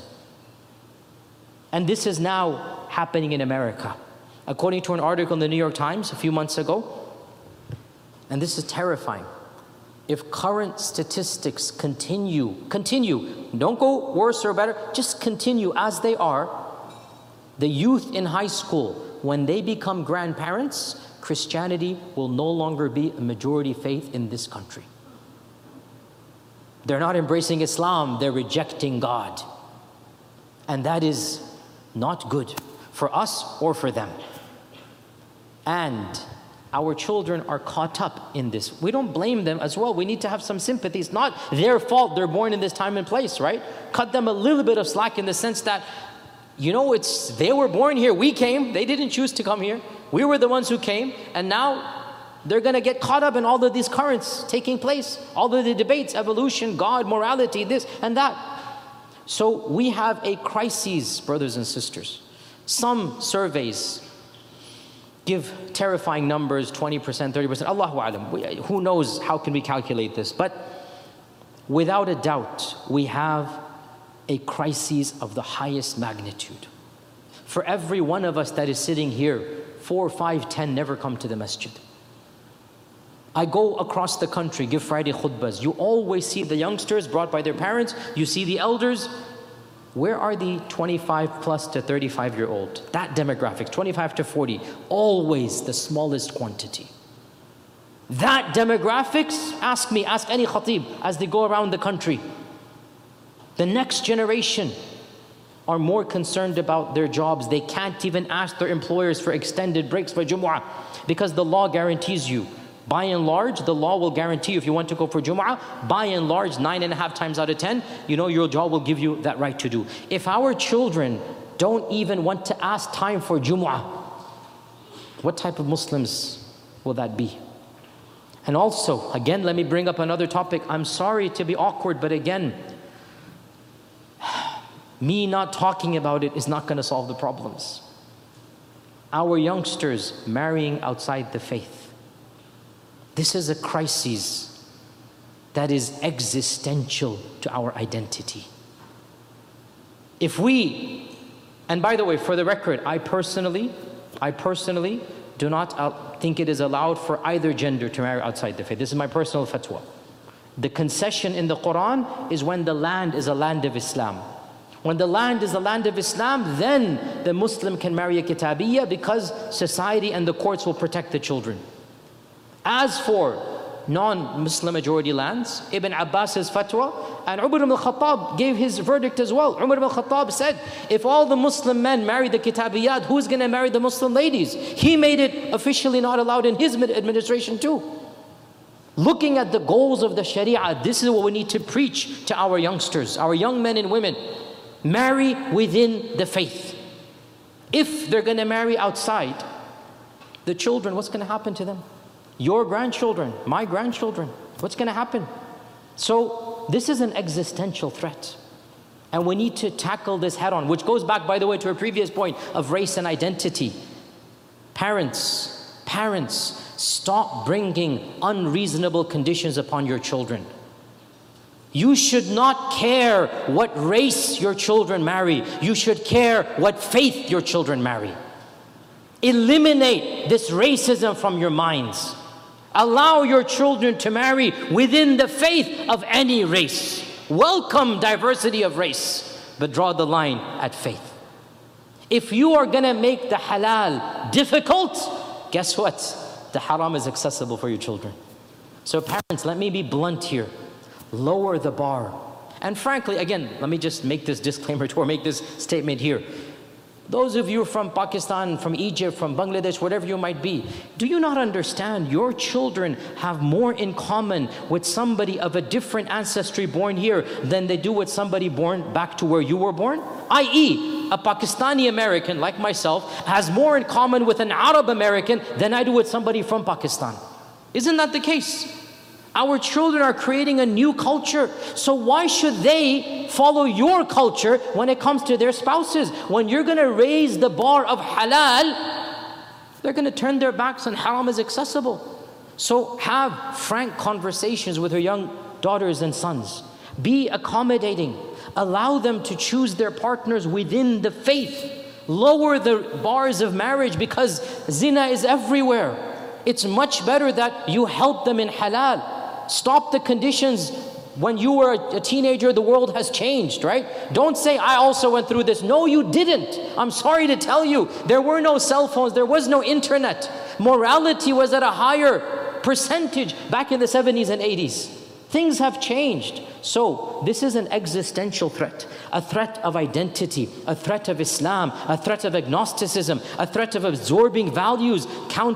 And this is now happening in America. According to an article in the New York Times a few months ago, and this is terrifying. If current statistics continue, don't go worse or better, just continue as they are, the youth in high school, when they become grandparents, Christianity will no longer be a majority faith in this country. They're not embracing Islam, they're rejecting God. And that is not good for us or for them. And our children are caught up in this. We don't blame them as well. We need to have some sympathy. It's not their fault they're born in this time and place, right? Cut them a little bit of slack in the sense that they were born here, we came, they didn't choose to come here. We were the ones who came, and now they're gonna get caught up in all of these currents taking place, all of the debates, evolution, God, morality, this and that. So we have a crisis, brothers and sisters. Some surveys give terrifying numbers, 20%, 30%, Allahu A'lam. Who knows, how can we calculate this? But without a doubt, we have a crisis of the highest magnitude. For every one of us that is sitting here, 4, 5, 10 never come to the masjid. I go across the country, give Friday khutbahs. You always see the youngsters brought by their parents. You see the elders. Where are the 25 plus to 35-year-old? That demographic, 25 to 40, always the smallest quantity. That demographics, ask any khatib as they go around the country. The next generation are more concerned about their jobs. They can't even ask their employers for extended breaks for Jumu'ah because the law guarantees you. By and large, the law will guarantee you if you want to go for Jumu'ah, by and large, 9.5 times out of 10, your job will give you that right to do. If our children don't even want to ask time for Jumu'ah, what type of Muslims will that be? And also, again, let me bring up another topic. I'm sorry to be awkward, but again, me not talking about it is not going to solve the problems. Our youngsters marrying outside the faith. This is a crisis that is existential to our identity. If we, and by the way, for the record, I I personally do not think it is allowed for either gender to marry outside the faith. This is my personal fatwa. The concession in the Quran is when the land is a land of Islam. When the land is a land of Islam, then the Muslim can marry a kitabiyya because society and the courts will protect the children. As for non-Muslim majority lands, Ibn Abbas's fatwa, and Umar ibn al-Khattab gave his verdict as well. Umar ibn al-Khattab said, if all the Muslim men marry the kitabiyat, who's going to marry the Muslim ladies? He made it officially not allowed in his administration too. Looking at the goals of the Sharia, this is what we need to preach to our youngsters, our young men and women. Marry within the faith. If they're going to marry outside, the children, what's going to happen to them? Your grandchildren, my grandchildren, what's going to happen? So this is an existential threat. And we need to tackle this head on, which goes back, by the way, to a previous point of race and identity. Parents, stop bringing unreasonable conditions upon your children. You should not care what race your children marry. You should care what faith your children marry. Eliminate this racism from your minds. Allow your children to marry within the faith of any race. Welcome diversity of race, but draw the line at faith. If you are going to make the halal difficult, guess what? The haram is accessible for your children. So parents, let me be blunt here. Lower the bar. And frankly, again, let me just make this disclaimer or make this statement here. Those of you from Pakistan, from Egypt, from Bangladesh, whatever you might be, do you not understand your children have more in common with somebody of a different ancestry born here than they do with somebody born back to where you were born? I.e., a Pakistani American like myself has more in common with an Arab American than I do with somebody from Pakistan. Isn't that the case? Our children are creating a new culture. So why should they follow your culture when it comes to their spouses? When you're going to raise the bar of halal, they're going to turn their backs and haram is accessible. So have frank conversations with your young daughters and sons. Be accommodating. Allow them to choose their partners within the faith. Lower the bars of marriage because zina is everywhere. It's much better that you help them in halal. Stop the conditions. When you were a teenager, the world has changed, right? Don't say, I also went through this. No, you didn't. I'm sorry to tell you. There were no cell phones. There was no internet. Morality was at a higher percentage back in the 70s and 80s. Things have changed. So this is an existential threat, a threat of identity, a threat of Islam, a threat of agnosticism, a threat of absorbing values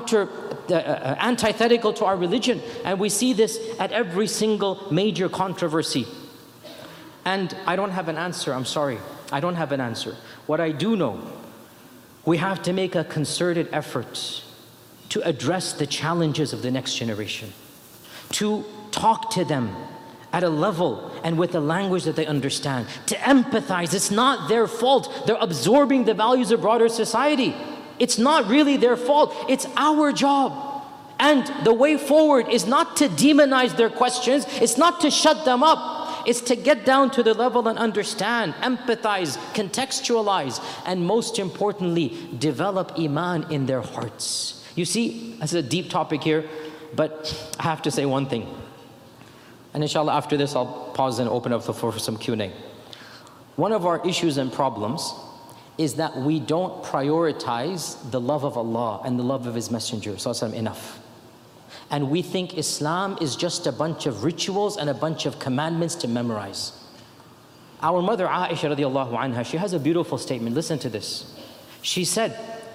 antithetical to our religion. And we see this at every single major controversy. And I don't have an answer, I'm sorry. I don't have an answer. What I do know, we have to make a concerted effort to address the challenges of the next generation, to talk to them at a level and with a language that they understand, to empathize. It's not their fault. They're absorbing the values of broader society. It's not really their fault. It's our job. And the way forward is not to demonize their questions. It's not to shut them up. It's to get down to the level and understand, empathize, contextualize, and most importantly, develop iman in their hearts. You see, this is a deep topic here, but I have to say one thing. And inshallah, after this, I'll pause and open up the floor for some Q&A. One of our issues and problems is that we don't prioritize the love of Allah and the love of His Messenger ﷺ enough. And we think Islam is just a bunch of rituals and a bunch of commandments to memorize. Our mother Aisha radiallahu anha, she has a beautiful statement. Listen to this. She said,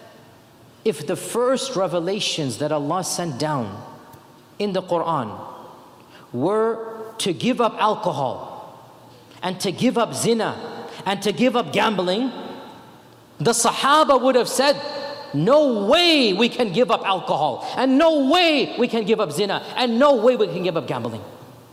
if the first revelations that Allah sent down in the Quran were to give up alcohol and to give up zina and to give up gambling, the Sahaba would have said, no way we can give up alcohol, and no way we can give up zina, and no way we can give up gambling.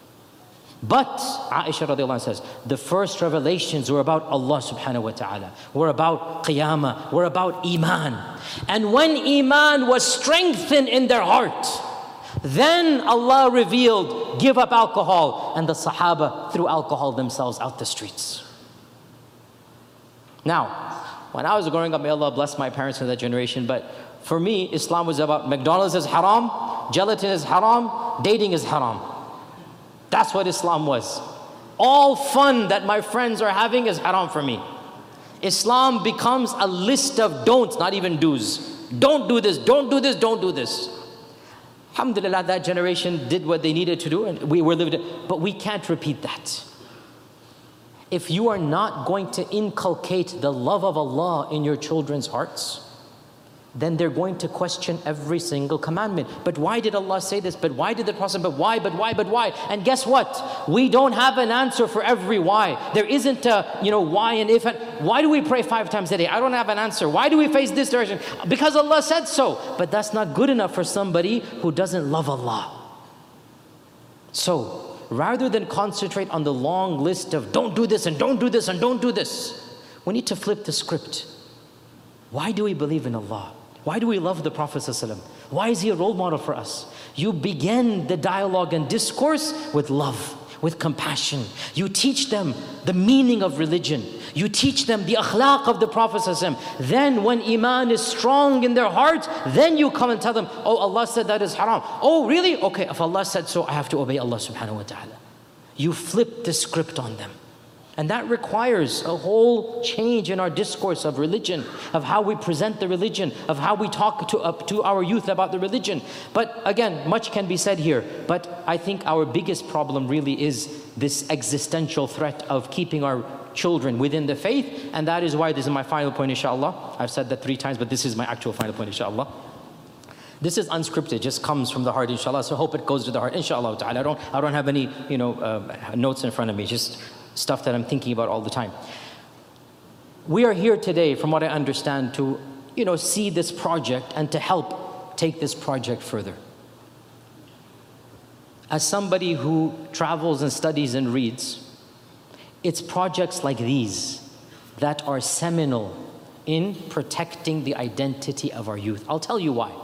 But Aisha radiallahu anha says, the first revelations were about Allah subhanahu wa ta'ala, were about qiyamah, were about iman. And when iman was strengthened in their heart, then Allah revealed, give up alcohol, and the Sahaba threw alcohol themselves out the streets. Now, When I was growing up, may Allah bless my parents in that generation, but for me, Islam was about McDonald's is haram, gelatin is haram, dating is haram. That's what Islam was. All fun that my friends are having is haram for me. Islam becomes a list of don'ts, not even do's. Don't do this, don't do this, don't do this. Alhamdulillah, that generation did what they needed to do and we were living it. But we can't repeat that. If you are not going to inculcate the love of Allah in your children's hearts, then they're going to question every single commandment. But why did Allah say this? But why did the Prophet? But why? And guess what? We don't have an answer for every why. There isn't a, why and if. Why do we pray 5 times a day? I don't have an answer. Why do we face this direction? Because Allah said so. But that's not good enough for somebody who doesn't love Allah. So, rather than concentrate on the long list of don't do this and don't do this and don't do this, we need to flip the script. Why do we believe in Allah? Why do we love the Prophet ﷺ? Why is he a role model for us? You begin the dialogue and discourse with love, with compassion. You teach them the meaning of religion. You teach them the akhlaq of the Prophet ﷺ. Then when iman is strong in their heart, then you come and tell them, oh, Allah said that is haram. Oh, really? Okay, if Allah said so, I have to obey Allah subhanahu wa ta'ala. You flip the script on them. And that requires a whole change in our discourse of religion, of how we present the religion, of how we talk to our youth about the religion. But again, much can be said here. But I think our biggest problem really is this existential threat of keeping our children within the faith. And that is why this is my final point, inshallah. I've said that 3 times, but this is my actual final point, inshallah. This is unscripted, just comes from the heart, inshallah. So I hope it goes to the heart, inshallah ta'ala. I don't have any, notes in front of me, just stuff that I'm thinking about all the time. We are here today, from what I understand, to, see this project and to help take this project further. As somebody who travels and studies and reads, it's projects like these that are seminal in protecting the identity of our youth. I'll tell you why.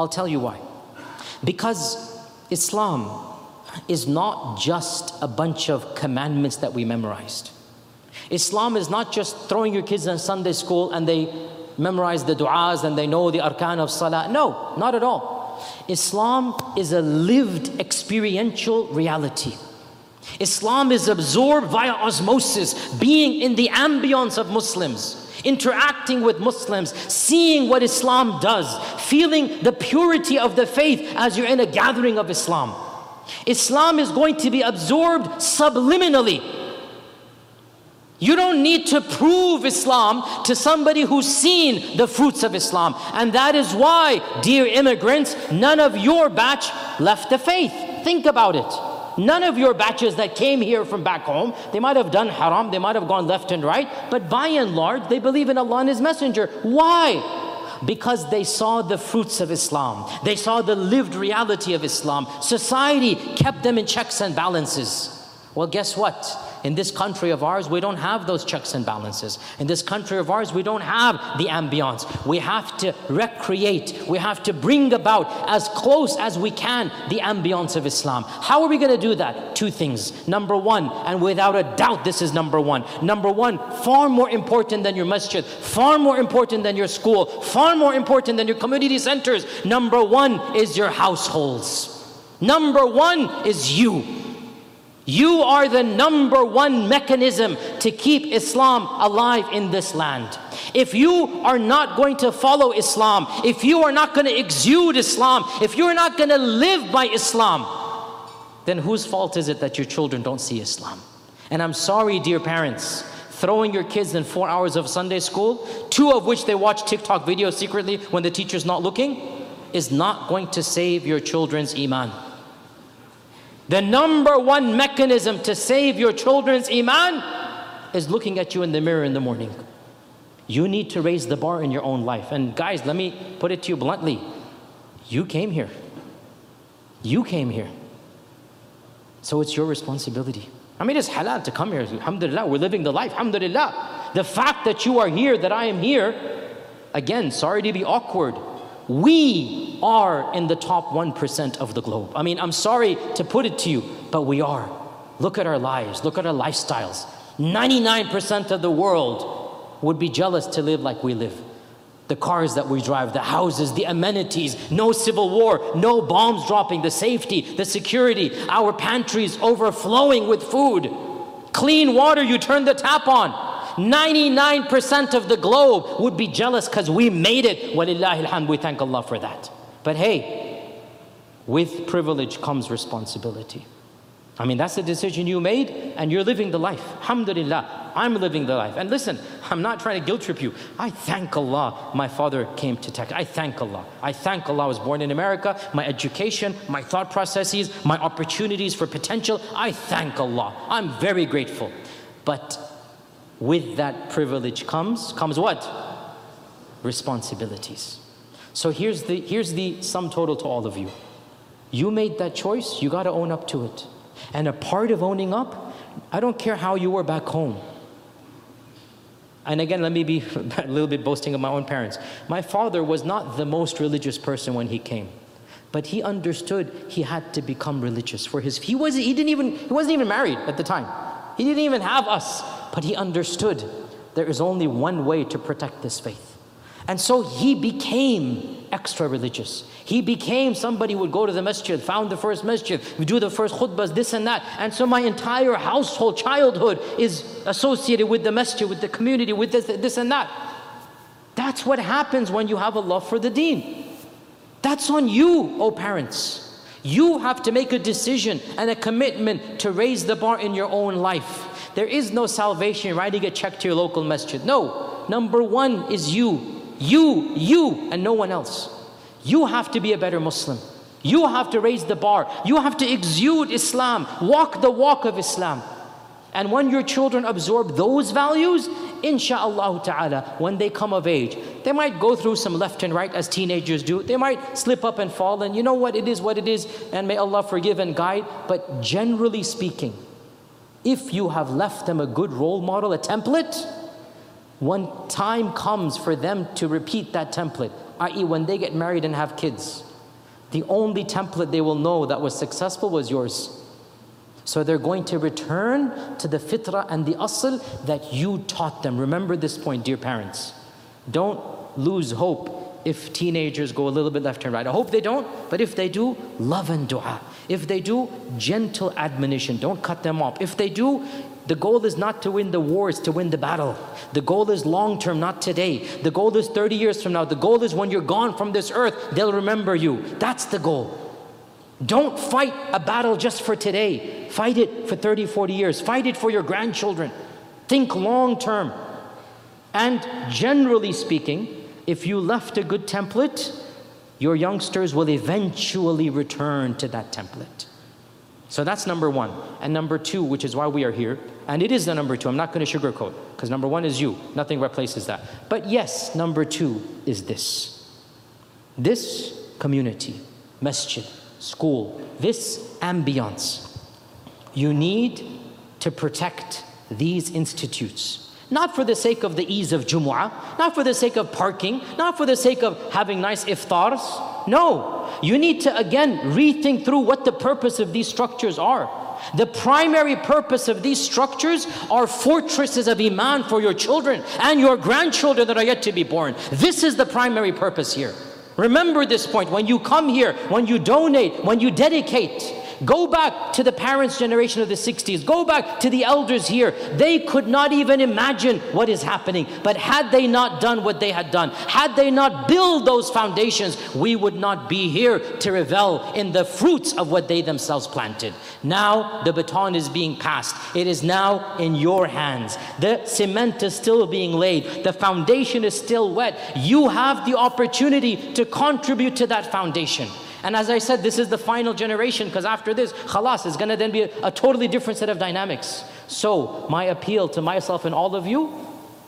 Because Islam is not just a bunch of commandments that we memorized. Islam is not just throwing your kids in Sunday school and they memorize the du'as and they know the arkan of salah. No, not at all. Islam is a lived experiential reality. Islam is absorbed via osmosis, being in the ambience of Muslims, interacting with Muslims, seeing what Islam does, feeling the purity of the faith as you're in a gathering of Islam. Islam is going to be absorbed subliminally. You don't need to prove Islam to somebody who's seen the fruits of Islam. And that is why, dear immigrants, none of your batch left the faith. Think about it. None of your batches that came here from back home, they might have done haram, they might have gone left and right, but by and large, they believe in Allah and His Messenger. Why? Because they saw the fruits of Islam. They saw the lived reality of Islam. Society kept them in checks and balances. Well, guess what? In this country of ours, we don't have those checks and balances. In this country of ours, we don't have the ambience. We have to recreate. We have to bring about as close as we can the ambience of Islam. How are we going to do that? 2 things. Number 1, and without a doubt this is number 1. Number 1, far more important than your masjid, far more important than your school, far more important than your community centers. Number 1 is your households. Number 1 is you. You are the number 1 mechanism to keep Islam alive in this land. If you are not going to follow Islam, if you are not going to exude Islam, if you are not going to live by Islam, then whose fault is it that your children don't see Islam? And I'm sorry, dear parents, throwing your kids in 4 hours of Sunday school, 2 of which they watch TikTok videos secretly when the teacher's not looking, is not going to save your children's iman. The number 1 mechanism to save your children's iman is looking at you in the mirror in the morning. You need to raise the bar in your own life. And guys, let me put it to you bluntly. You came here. You came here. So it's your responsibility. I mean, it's halal to come here. Alhamdulillah, we're living the life. Alhamdulillah. The fact that you are here, that I am here, again, sorry to be awkward, we are in the top 1% of the globe. I mean, I'm sorry to put it to you, but we are. Look at our lives. Look at our lifestyles. 99% of the world would be jealous to live like we live. The cars that we drive, the houses, the amenities, no civil war, no bombs dropping, the safety, the security, our pantries overflowing with food, clean water you turn the tap on. 99% of the globe would be jealous because we made it. Walillahi alhamd, we thank Allah for that. But hey, with privilege comes responsibility. I mean, that's the decision you made and you're living the life. Alhamdulillah, I'm living the life. And listen, I'm not trying to guilt trip you. I thank Allah my father came to Texas. I thank Allah. I thank Allah I was born in America. My education, my thought processes, my opportunities for potential. I thank Allah. I'm very grateful. But with that privilege comes what? Responsibilities. So here's the sum total to all of you. You made that choice, you got to own up to it. And a part of owning up, I don't care how you were back home. And again, let me be a little bit boasting of my own parents. My father was not the most religious person when he came, but he understood he had to become religious for his. He wasn't even married at the time. He didn't even have us, but he understood there is only one way to protect this faith. And so he became extra religious. He became somebody who would go to the masjid, found the first masjid, we do the first khutbahs, this and that. And so my entire household, childhood is associated with the masjid, with the community, with this and that. That's what happens when you have a love for the deen. That's on you, oh parents. You have to make a decision and a commitment to raise the bar in your own life. There is no salvation writing a check to your local masjid. No, number one is you, and no one else. You have to be a better Muslim. You have to raise the bar. You have to exude Islam, walk the walk of Islam. And when your children absorb those values, insha'Allah ta'ala, when they come of age, they might go through some left and right as teenagers do. They might slip up and fall, and you know what it is, and may Allah forgive and guide. But generally speaking, if you have left them a good role model, a template, when time comes for them to repeat that template, i.e. when they get married and have kids, the only template they will know that was successful was yours. So they're going to return to the fitrah and the asl that you taught them. Remember this point, dear parents. Don't lose hope if teenagers go a little bit left and right. I hope they don't, but if they do, love and dua. If they do, gentle admonition. Don't cut them off. If they do, the goal is not to win the war, it's to win the battle. The goal is long term, not today. The goal is 30 years from now. The goal is when you're gone from this earth, they'll remember you. That's the goal. Don't fight a battle just for today. Fight it for 30, 40 years. Fight it for your grandchildren. Think long term. And generally speaking, if you left a good template, your youngsters will eventually return to that template. So that's number one. And number two, which is why we are here, and it is the number two, I'm not going to sugarcoat, because number one is you, nothing replaces that. But yes, number two is this. This community, masjid, school, this ambience, you need to protect these institutes. Not for the sake of the ease of Jumu'ah, not for the sake of parking, not for the sake of having nice iftars. No, you need to again rethink through what the purpose of these structures are. The primary purpose of these structures are fortresses of Iman for your children and your grandchildren that are yet to be born. This is the primary purpose here. Remember this point. When you come here, when you donate, when you dedicate, go back to the parents' generation of the 60s. Go back to the elders here. They could not even imagine what is happening. But had they not done what they had done, had they not built those foundations, we would not be here to revel in the fruits of what they themselves planted. Now the baton is being passed. It is now in your hands. The cement is still being laid. The foundation is still wet. You have the opportunity to contribute to that foundation. And as I said, this is the final generation, because after this, khalas, is going to then be a totally different set of dynamics. So my appeal to myself and all of you,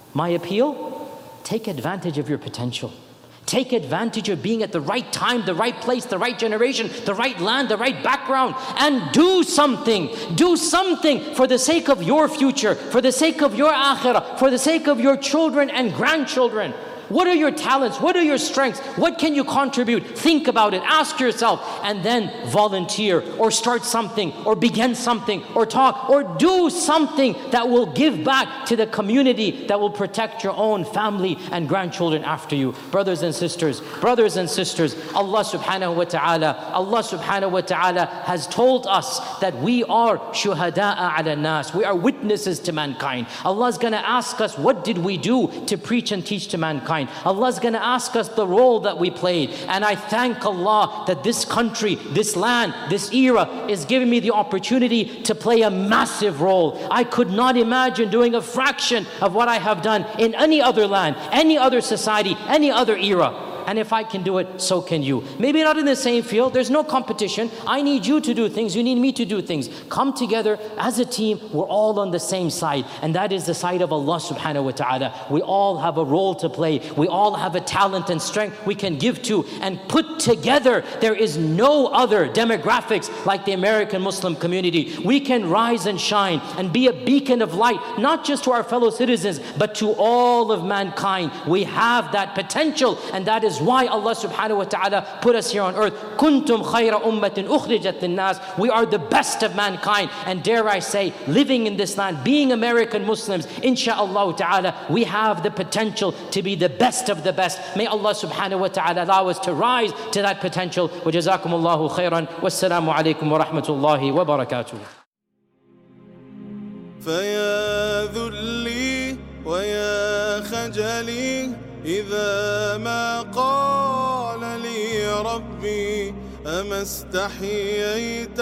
take advantage of your potential. Take advantage of being at the right time, the right place, the right generation, the right land, the right background, and do something. Do something for the sake of your future, for the sake of your akhirah, for the sake of your children and grandchildren. What are your talents? What are your strengths? What can you contribute? Think about it, ask yourself, and then volunteer or start something or begin something or talk or do something that will give back to the community, that will protect your own family and grandchildren after you. Brothers and sisters, Allah subhanahu wa ta'ala has told us that we are shuhada'a ala nas. We are witnesses to mankind. Allah's going to ask us, what did we do to preach and teach to mankind? Allah's going to ask us the role that we played. And I thank Allah that this country, this land, this era is giving me the opportunity to play a massive role. I could not imagine doing a fraction of what I have done in any other land, any other society, any other era. And if I can do it, so can you. Maybe not in the same field, there's no competition. I need you to do things, you need me to do things. Come together as a team, we're all on the same side. And that is the side of Allah subhanahu wa ta'ala. We all have a role to play. We all have a talent and strength we can give to. And put together, there is no other demographics like the American Muslim community. We can rise and shine and be a beacon of light, not just to our fellow citizens, but to all of mankind. We have that potential, and that is why Allah subhanahu wa ta'ala put us here on earth. Kuntum khayra ummatin ukhrijat linnas. We are the best of mankind, and dare I say, living in this land, being American Muslims, insha'Allah ta'ala, we have the potential to be the best of the best. May Allah subhanahu wa ta'ala allow us to rise to that potential. Wa jazakumullahu khairan. Wassalamu alaikum wa rahmatullahi wa barakatuh. فيا ذلي ويا خجلي إذا ما قال لي ربي أما استحييت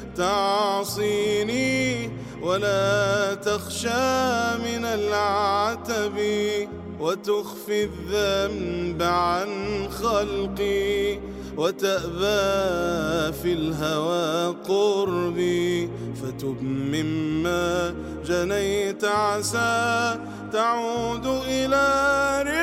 تعصيني ولا تخشى من العتب وتخفي الذنب عن خلقي وتأبى في الهوى قربي فتب مما جنيت عسى تعود إلى